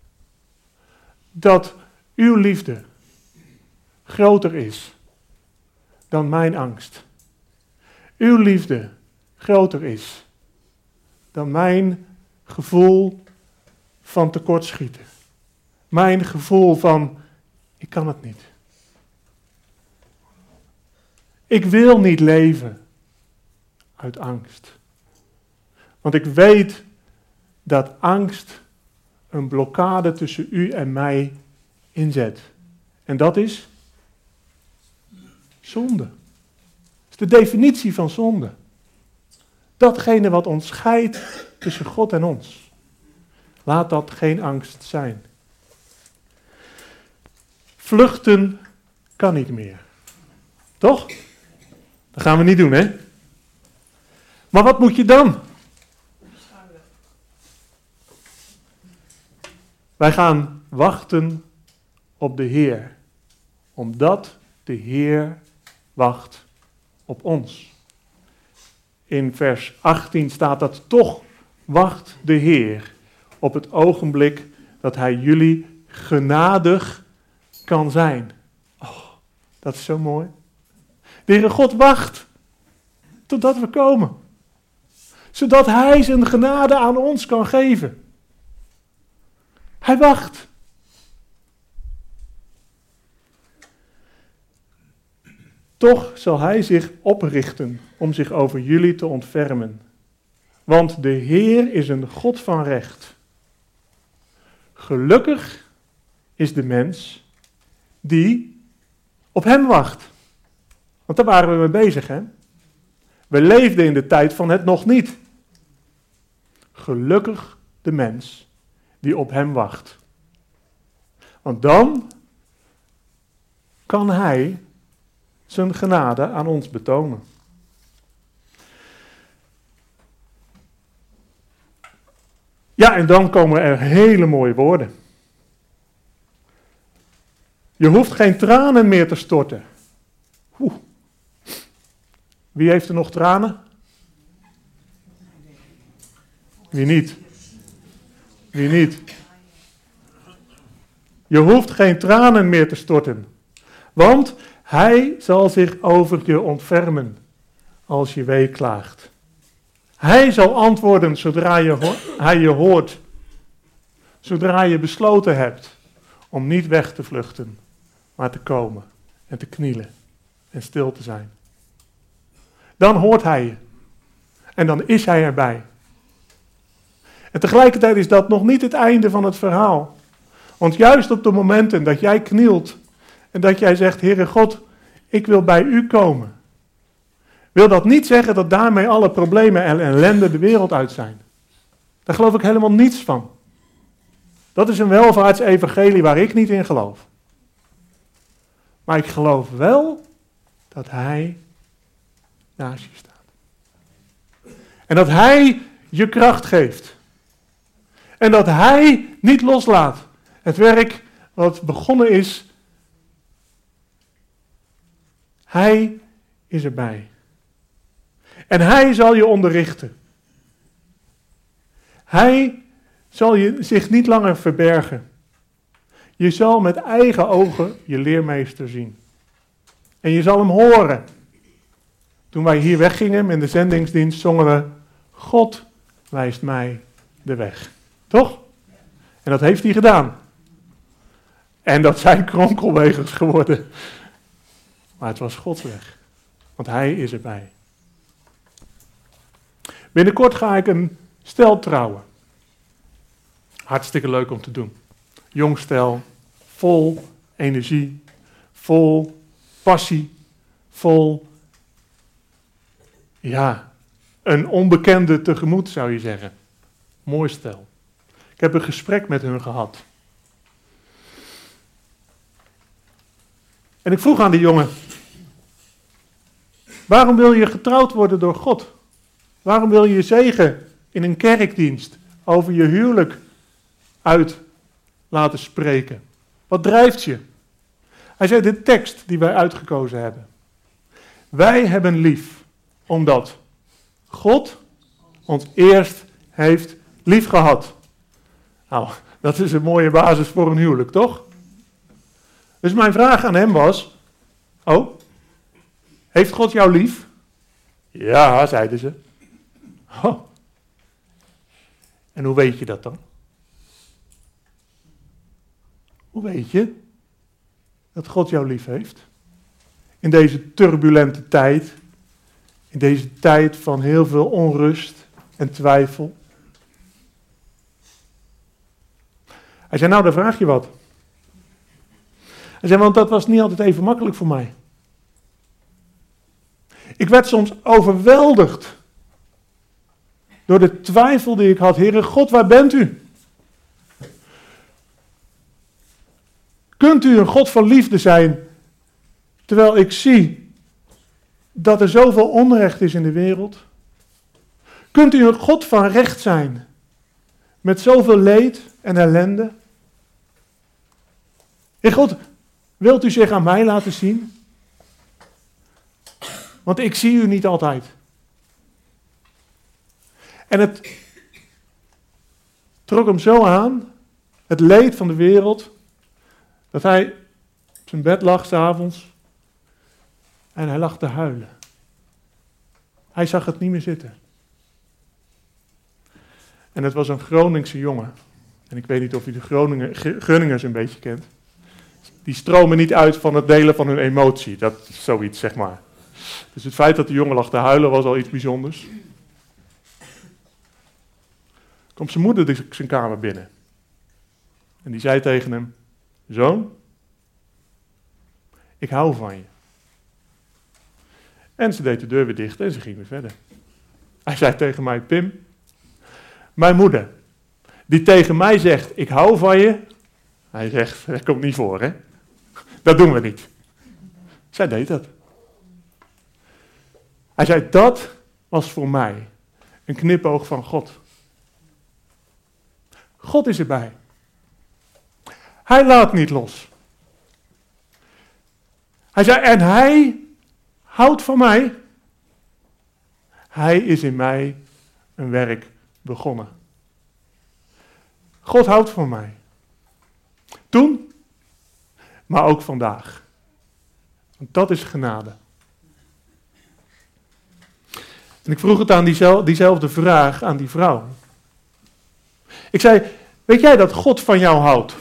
dat uw liefde groter is dan mijn angst. Uw liefde groter is dan mijn gevoel van tekortschieten. Mijn gevoel van, ik kan het niet. Ik wil niet leven uit angst. Want ik weet dat angst een blokkade tussen u en mij inzet. En dat is zonde. Dat is de definitie van zonde. Datgene wat ons scheidt tussen God en ons. Laat dat geen angst zijn. Vluchten kan niet meer. Toch? Dat gaan we niet doen, hè? Maar wat moet je dan? Wij gaan wachten op de Heer, omdat de Heer wacht op ons. In vers 18 staat dat toch wacht de Heer op het ogenblik dat Hij jullie genadig kan zijn. Oh, dat is zo mooi. De Heere God wacht totdat we komen. zodat hij zijn genade aan ons kan geven. Hij wacht. Toch zal hij zich oprichten om zich over jullie te ontfermen. Want de Heer is een God van recht. Gelukkig is de mens die op hem wacht. Want daar waren we mee bezig, hè? We leefden in de tijd van het nog niet. Gelukkig de mens die op hem wacht. Want dan kan hij zijn genade aan ons betonen. Ja, en dan komen er hele mooie woorden. Je hoeft geen tranen meer te storten. Wie heeft er nog tranen? Wie niet? Wie niet? Je hoeft geen tranen meer te storten. Want hij zal zich over je ontfermen als je weeklaagt. Hij zal antwoorden zodra hij je hoort. Zodra je besloten hebt om niet weg te vluchten, maar te komen en te knielen en stil te zijn. Dan hoort hij je. En dan is hij erbij. En tegelijkertijd is dat nog niet het einde van het verhaal. Want juist op de momenten dat jij knielt en dat jij zegt, Heere God, ik wil bij u komen. Wil dat niet zeggen dat daarmee alle problemen en ellende de wereld uit zijn. Daar geloof ik helemaal niets van. Dat is een welvaartsevangelie waar ik niet in geloof. Maar ik geloof wel dat hij naast je staat. En dat hij je kracht geeft. En dat hij niet loslaat. Het werk wat begonnen is, hij is erbij. En hij zal je onderrichten. Hij zal zich niet langer verbergen. Je zal met eigen ogen je leermeester zien. En je zal hem horen. Toen wij hier weggingen in de zendingsdienst zongen we, God wijst mij de weg. Toch? En dat heeft hij gedaan. En dat zijn kronkelwegers geworden. Maar het was Gods weg. Want hij is erbij. Binnenkort ga ik een stel trouwen. Hartstikke leuk om te doen. Jong stel, vol energie, vol passie, vol, ja, een onbekende tegemoet zou je zeggen. Mooi stel. Ik heb een gesprek met hun gehad. En ik vroeg aan die jongen, waarom wil je getrouwd worden door God? Waarom wil je je zegen in een kerkdienst over je huwelijk uit laten spreken? Wat drijft je? Hij zei de tekst die wij uitgekozen hebben. Wij hebben lief, omdat God ons eerst heeft lief gehad. Nou, dat is een mooie basis voor een huwelijk, toch? Dus mijn vraag aan hem was, heeft God jou lief? Ja, zeiden ze. Oh. En hoe weet je dat dan? Hoe weet je dat God jou lief heeft? In deze turbulente tijd, in deze tijd van heel veel onrust en twijfel. Hij zei, nou, dan vraag je wat. Hij zei, want dat was niet altijd even makkelijk voor mij. Ik werd soms overweldigd door de twijfel die ik had. Heere God, waar bent u? Kunt u een God van liefde zijn, terwijl ik zie dat er zoveel onrecht is in de wereld? Kunt u een God van recht zijn, met zoveel leed en ellende? Heer God, wilt u zich aan mij laten zien? Want ik zie u niet altijd. En het trok hem zo aan, het leed van de wereld, dat hij op zijn bed lag 's avonds en hij lag te huilen. Hij zag het niet meer zitten. En het was een Groningse jongen. En ik weet niet of u de Groningers een beetje kent. Die stromen niet uit van het delen van hun emotie. Dat is zoiets, zeg maar. Dus het feit dat de jongen lag te huilen was al iets bijzonders. Komt zijn moeder zijn kamer binnen. En die zei tegen hem: zoon, ik hou van je. En ze deed de deur weer dicht en ze ging weer verder. Hij zei tegen mij: Pim, mijn moeder, die tegen mij zegt, ik hou van je. Hij zegt, dat komt niet voor, hè. Dat doen we niet. Zij deed dat. Hij zei, dat was voor mij een knipoog van God. God is erbij. Hij laat niet los. Hij zei, en hij houdt van mij. Hij is in mij een werk begonnen. God houdt van mij. Toen, maar ook vandaag. Want dat is genade. En ik vroeg het aan diezelfde vraag aan die vrouw. Ik zei, weet jij dat God van jou houdt?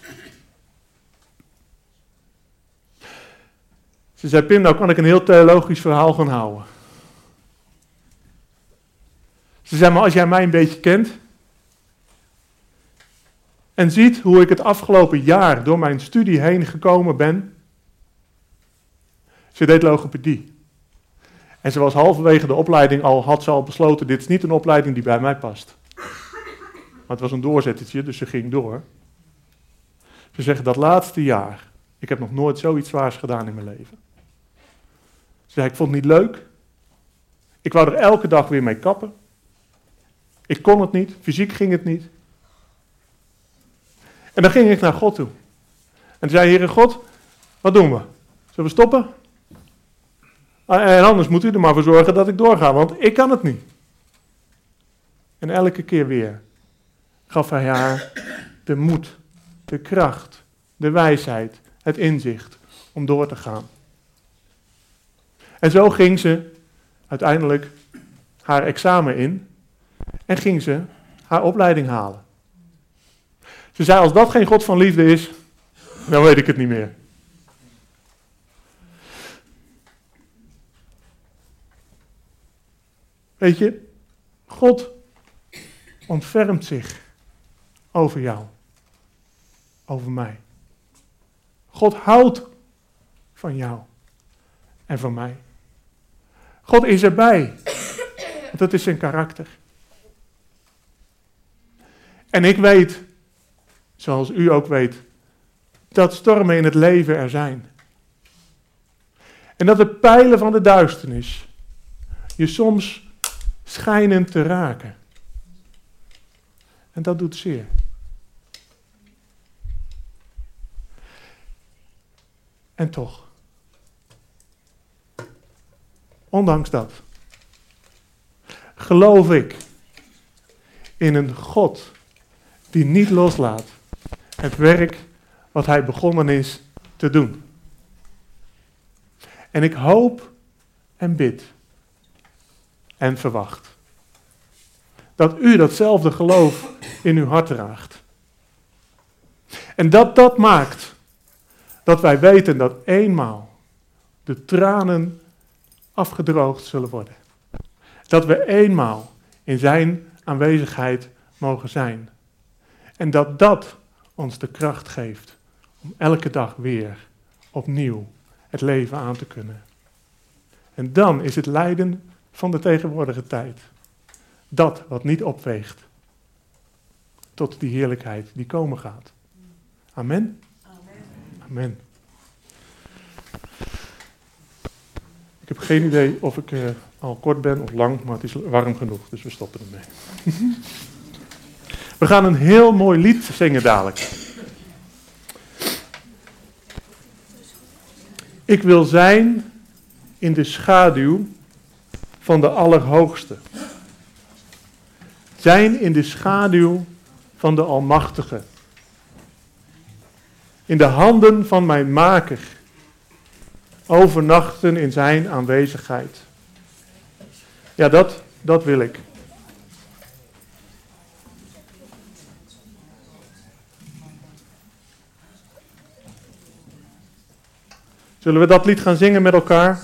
Ze zei, Pim, nou kan ik een heel theologisch verhaal gaan houden. Ze zei, maar als jij mij een beetje kent en ziet hoe ik het afgelopen jaar door mijn studie heen gekomen ben. Ze deed logopedie. En ze was halverwege de opleiding had ze al besloten, dit is niet een opleiding die bij mij past. Maar het was een doorzettertje, dus ze ging door. Ze zegt, dat laatste jaar, ik heb nog nooit zoiets zwaars gedaan in mijn leven. Ze zei, ik vond het niet leuk. Ik wou er elke dag weer mee kappen. Ik kon het niet, fysiek ging het niet. En dan ging ik naar God toe. En zei, Heere God, wat doen we? Zullen we stoppen? En anders moet u er maar voor zorgen dat ik doorga, want ik kan het niet. En elke keer weer gaf hij haar de moed, de kracht, de wijsheid, het inzicht om door te gaan. En zo ging ze uiteindelijk haar examen in en ging ze haar opleiding halen. Ze zei, als dat geen God van liefde is, dan weet ik het niet meer. Weet je, God ontfermt zich over jou, over mij. God houdt van jou en van mij. God is erbij, want dat is zijn karakter. En ik weet, zoals u ook weet, dat stormen in het leven er zijn. En dat de pijlen van de duisternis je soms schijnen te raken. En dat doet zeer. En toch, ondanks dat, geloof ik in een God die niet loslaat het werk wat hij begonnen is te doen. En ik hoop en bid en verwacht dat u datzelfde geloof in uw hart draagt. En dat maakt dat wij weten dat eenmaal de tranen afgedroogd zullen worden. Dat we eenmaal in zijn aanwezigheid mogen zijn. En dat ons de kracht geeft om elke dag weer opnieuw het leven aan te kunnen. En dan is het lijden van de tegenwoordige tijd dat wat niet opweegt tot die heerlijkheid die komen gaat. Amen? Amen. Ik heb geen idee of ik al kort ben of lang, maar het is warm genoeg, dus we stoppen ermee. We gaan een heel mooi lied zingen dadelijk. Ik wil zijn in de schaduw van de Allerhoogste. Zijn in de schaduw van de Almachtige. In de handen van mijn Maker. Overnachten in zijn aanwezigheid. Ja, dat wil ik. Zullen we dat lied gaan zingen met elkaar?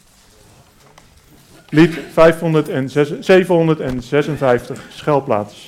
Lied 756, schuilplaats.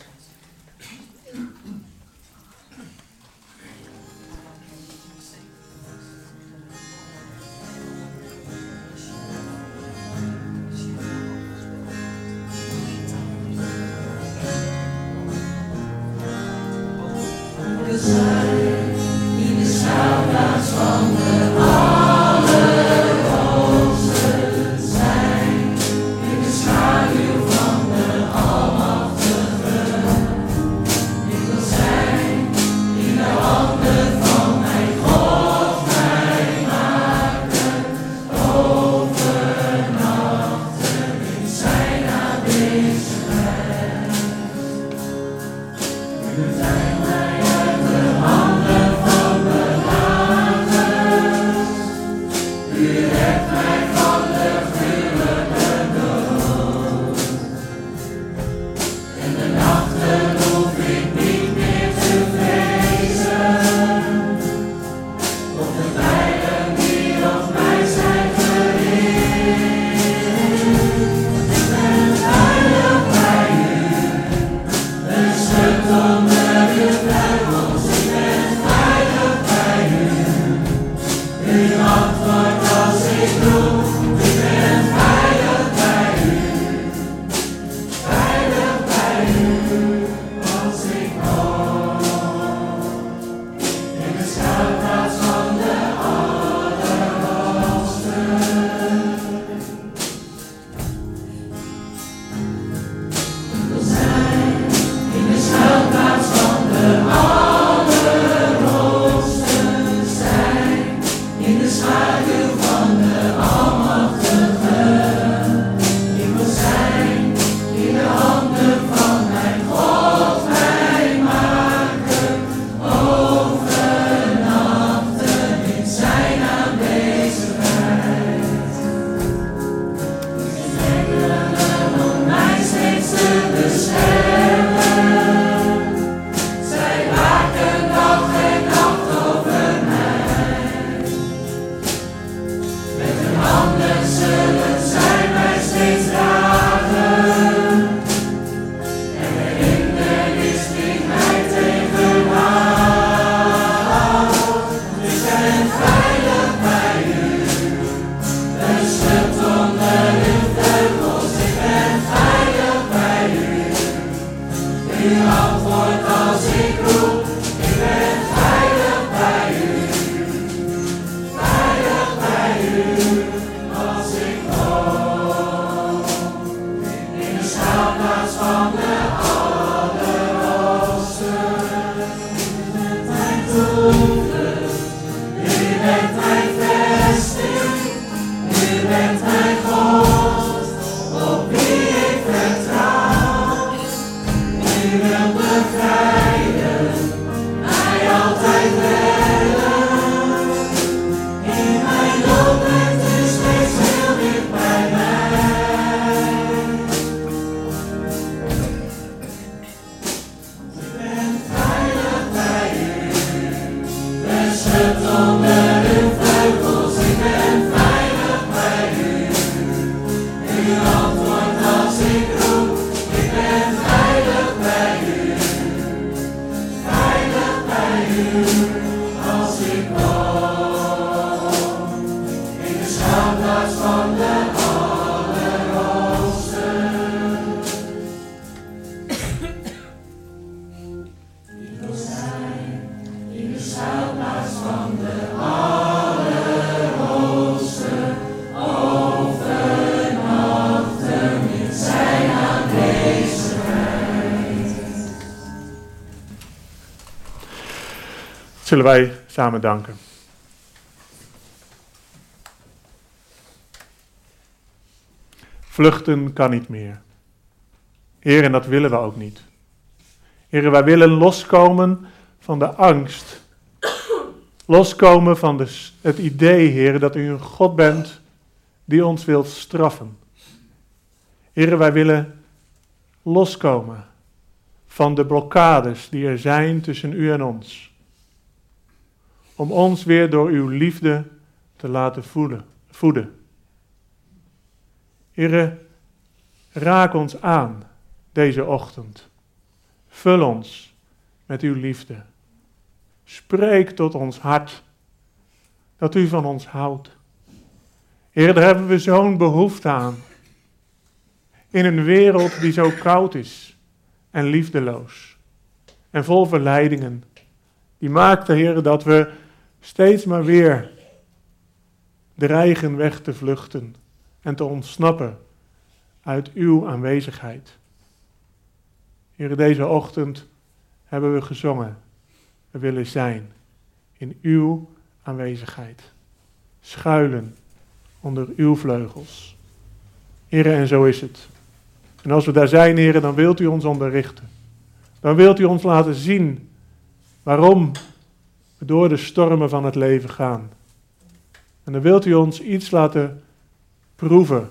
Zullen wij samen danken. Vluchten kan niet meer. Heer, en dat willen we ook niet. Heer, wij willen loskomen van de angst. Loskomen van het idee, Heer, dat u een God bent die ons wilt straffen. Heer, wij willen loskomen van de blokkades die er zijn tussen u en ons. Om ons weer door uw liefde te te laten voeden. Heere, raak ons aan deze ochtend. Vul ons met uw liefde. Spreek tot ons hart dat u van ons houdt. Heer, daar hebben we zo'n behoefte aan. In een wereld die zo koud is en liefdeloos en vol verleidingen. Die maakt, Heer, dat we steeds maar weer dreigen weg te vluchten en te ontsnappen uit uw aanwezigheid. Heer, deze ochtend hebben we gezongen. We willen zijn in uw aanwezigheid. Schuilen onder uw vleugels. Heer, en zo is het. En als we daar zijn, Heer, dan wilt u ons onderrichten. Dan wilt u ons laten zien waarom we door de stormen van het leven gaan. En dan wilt u ons iets laten proeven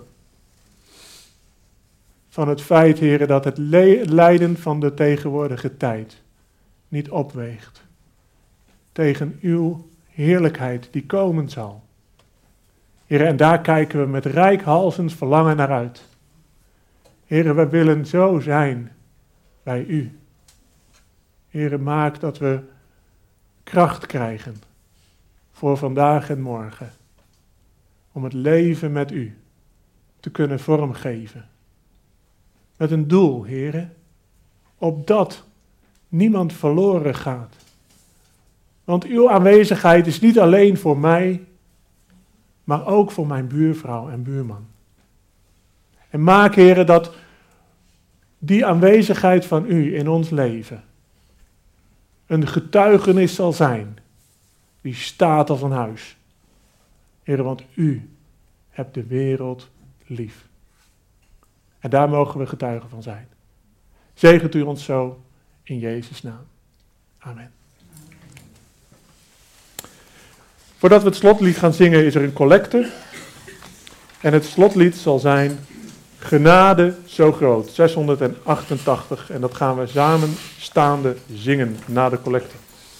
van het feit, Heer, dat het lijden van de tegenwoordige tijd niet opweegt tegen uw heerlijkheid die komen zal. Heer, en daar kijken we met reikhalzend verlangen naar uit. Heer, we willen zo zijn bij u. Heer, maak dat we kracht krijgen voor vandaag en morgen. Om het leven met u te kunnen vormgeven. Met een doel, Heer, opdat niemand verloren gaat. Want uw aanwezigheid is niet alleen voor mij, maar ook voor mijn buurvrouw en buurman. En maak, Heer, dat die aanwezigheid van u in ons leven een getuigenis zal zijn, die staat als een huis. Heer, want u hebt de wereld lief. En daar mogen we getuigen van zijn. Zegent u ons zo in Jezus' naam. Amen. Voordat we het slotlied gaan zingen is er een collecte. En het slotlied zal zijn Genade zo groot, 688. En dat gaan we samen staande zingen na de collecte.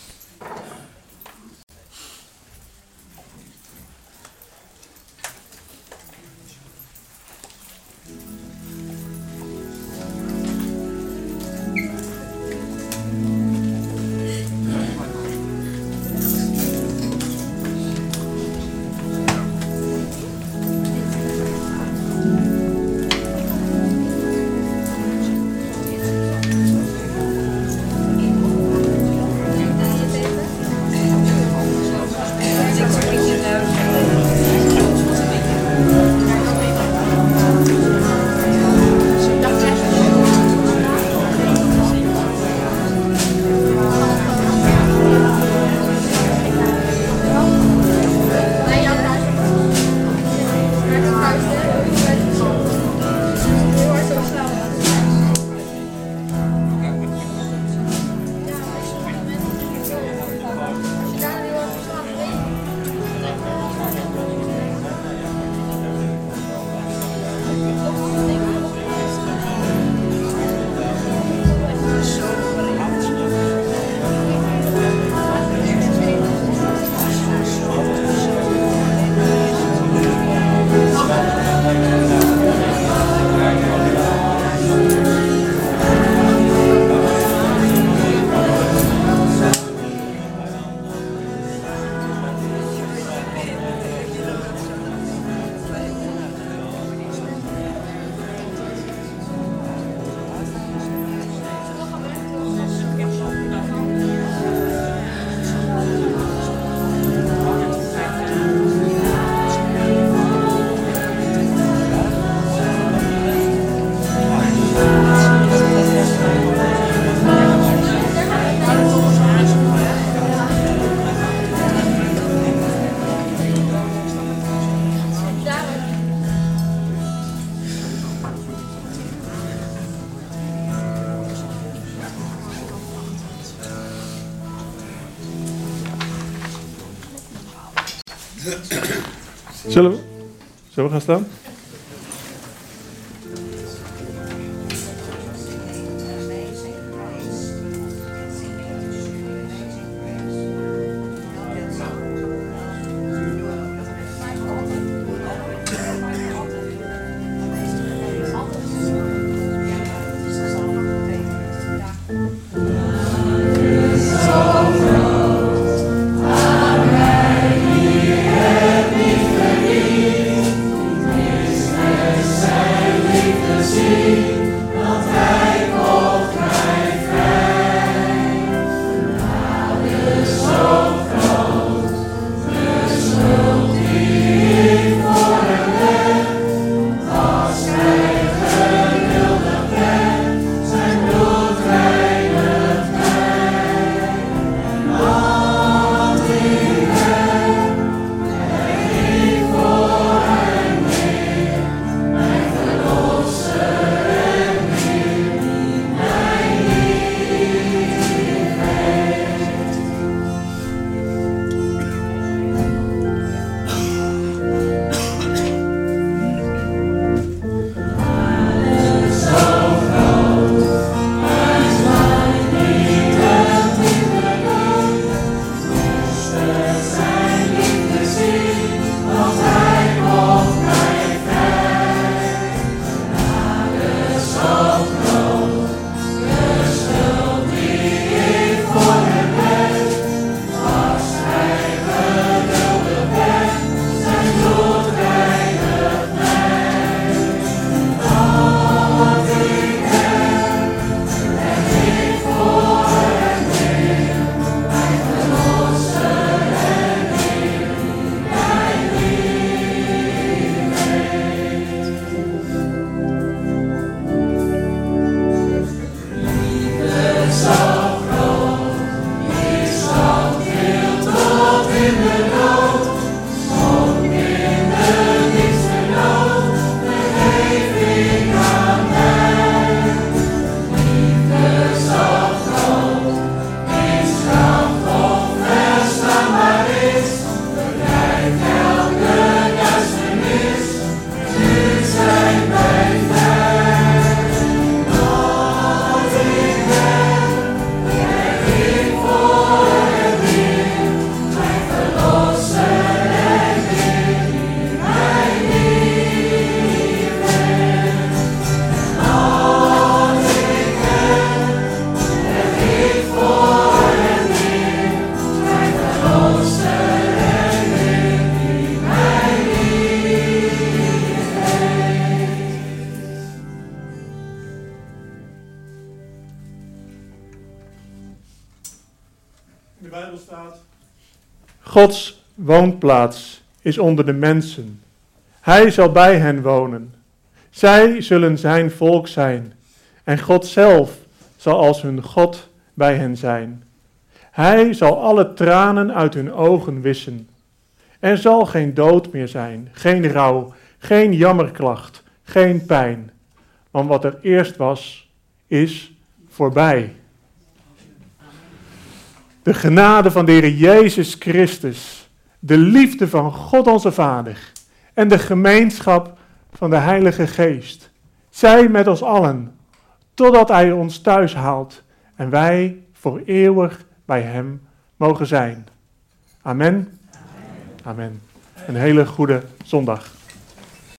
Zullen we gaan staan? Gods woonplaats is onder de mensen. Hij zal bij hen wonen. Zij zullen zijn volk zijn. En God zelf zal als hun God bij hen zijn. Hij zal alle tranen uit hun ogen wissen. Er zal geen dood meer zijn, geen rouw, geen jammerklacht, geen pijn. Want wat er eerst was, is voorbij. De genade van de Heer Jezus Christus, de liefde van God onze Vader en de gemeenschap van de Heilige Geest, zij met ons allen, totdat Hij ons thuis haalt en wij voor eeuwig bij Hem mogen zijn. Amen. Amen. Een hele goede zondag.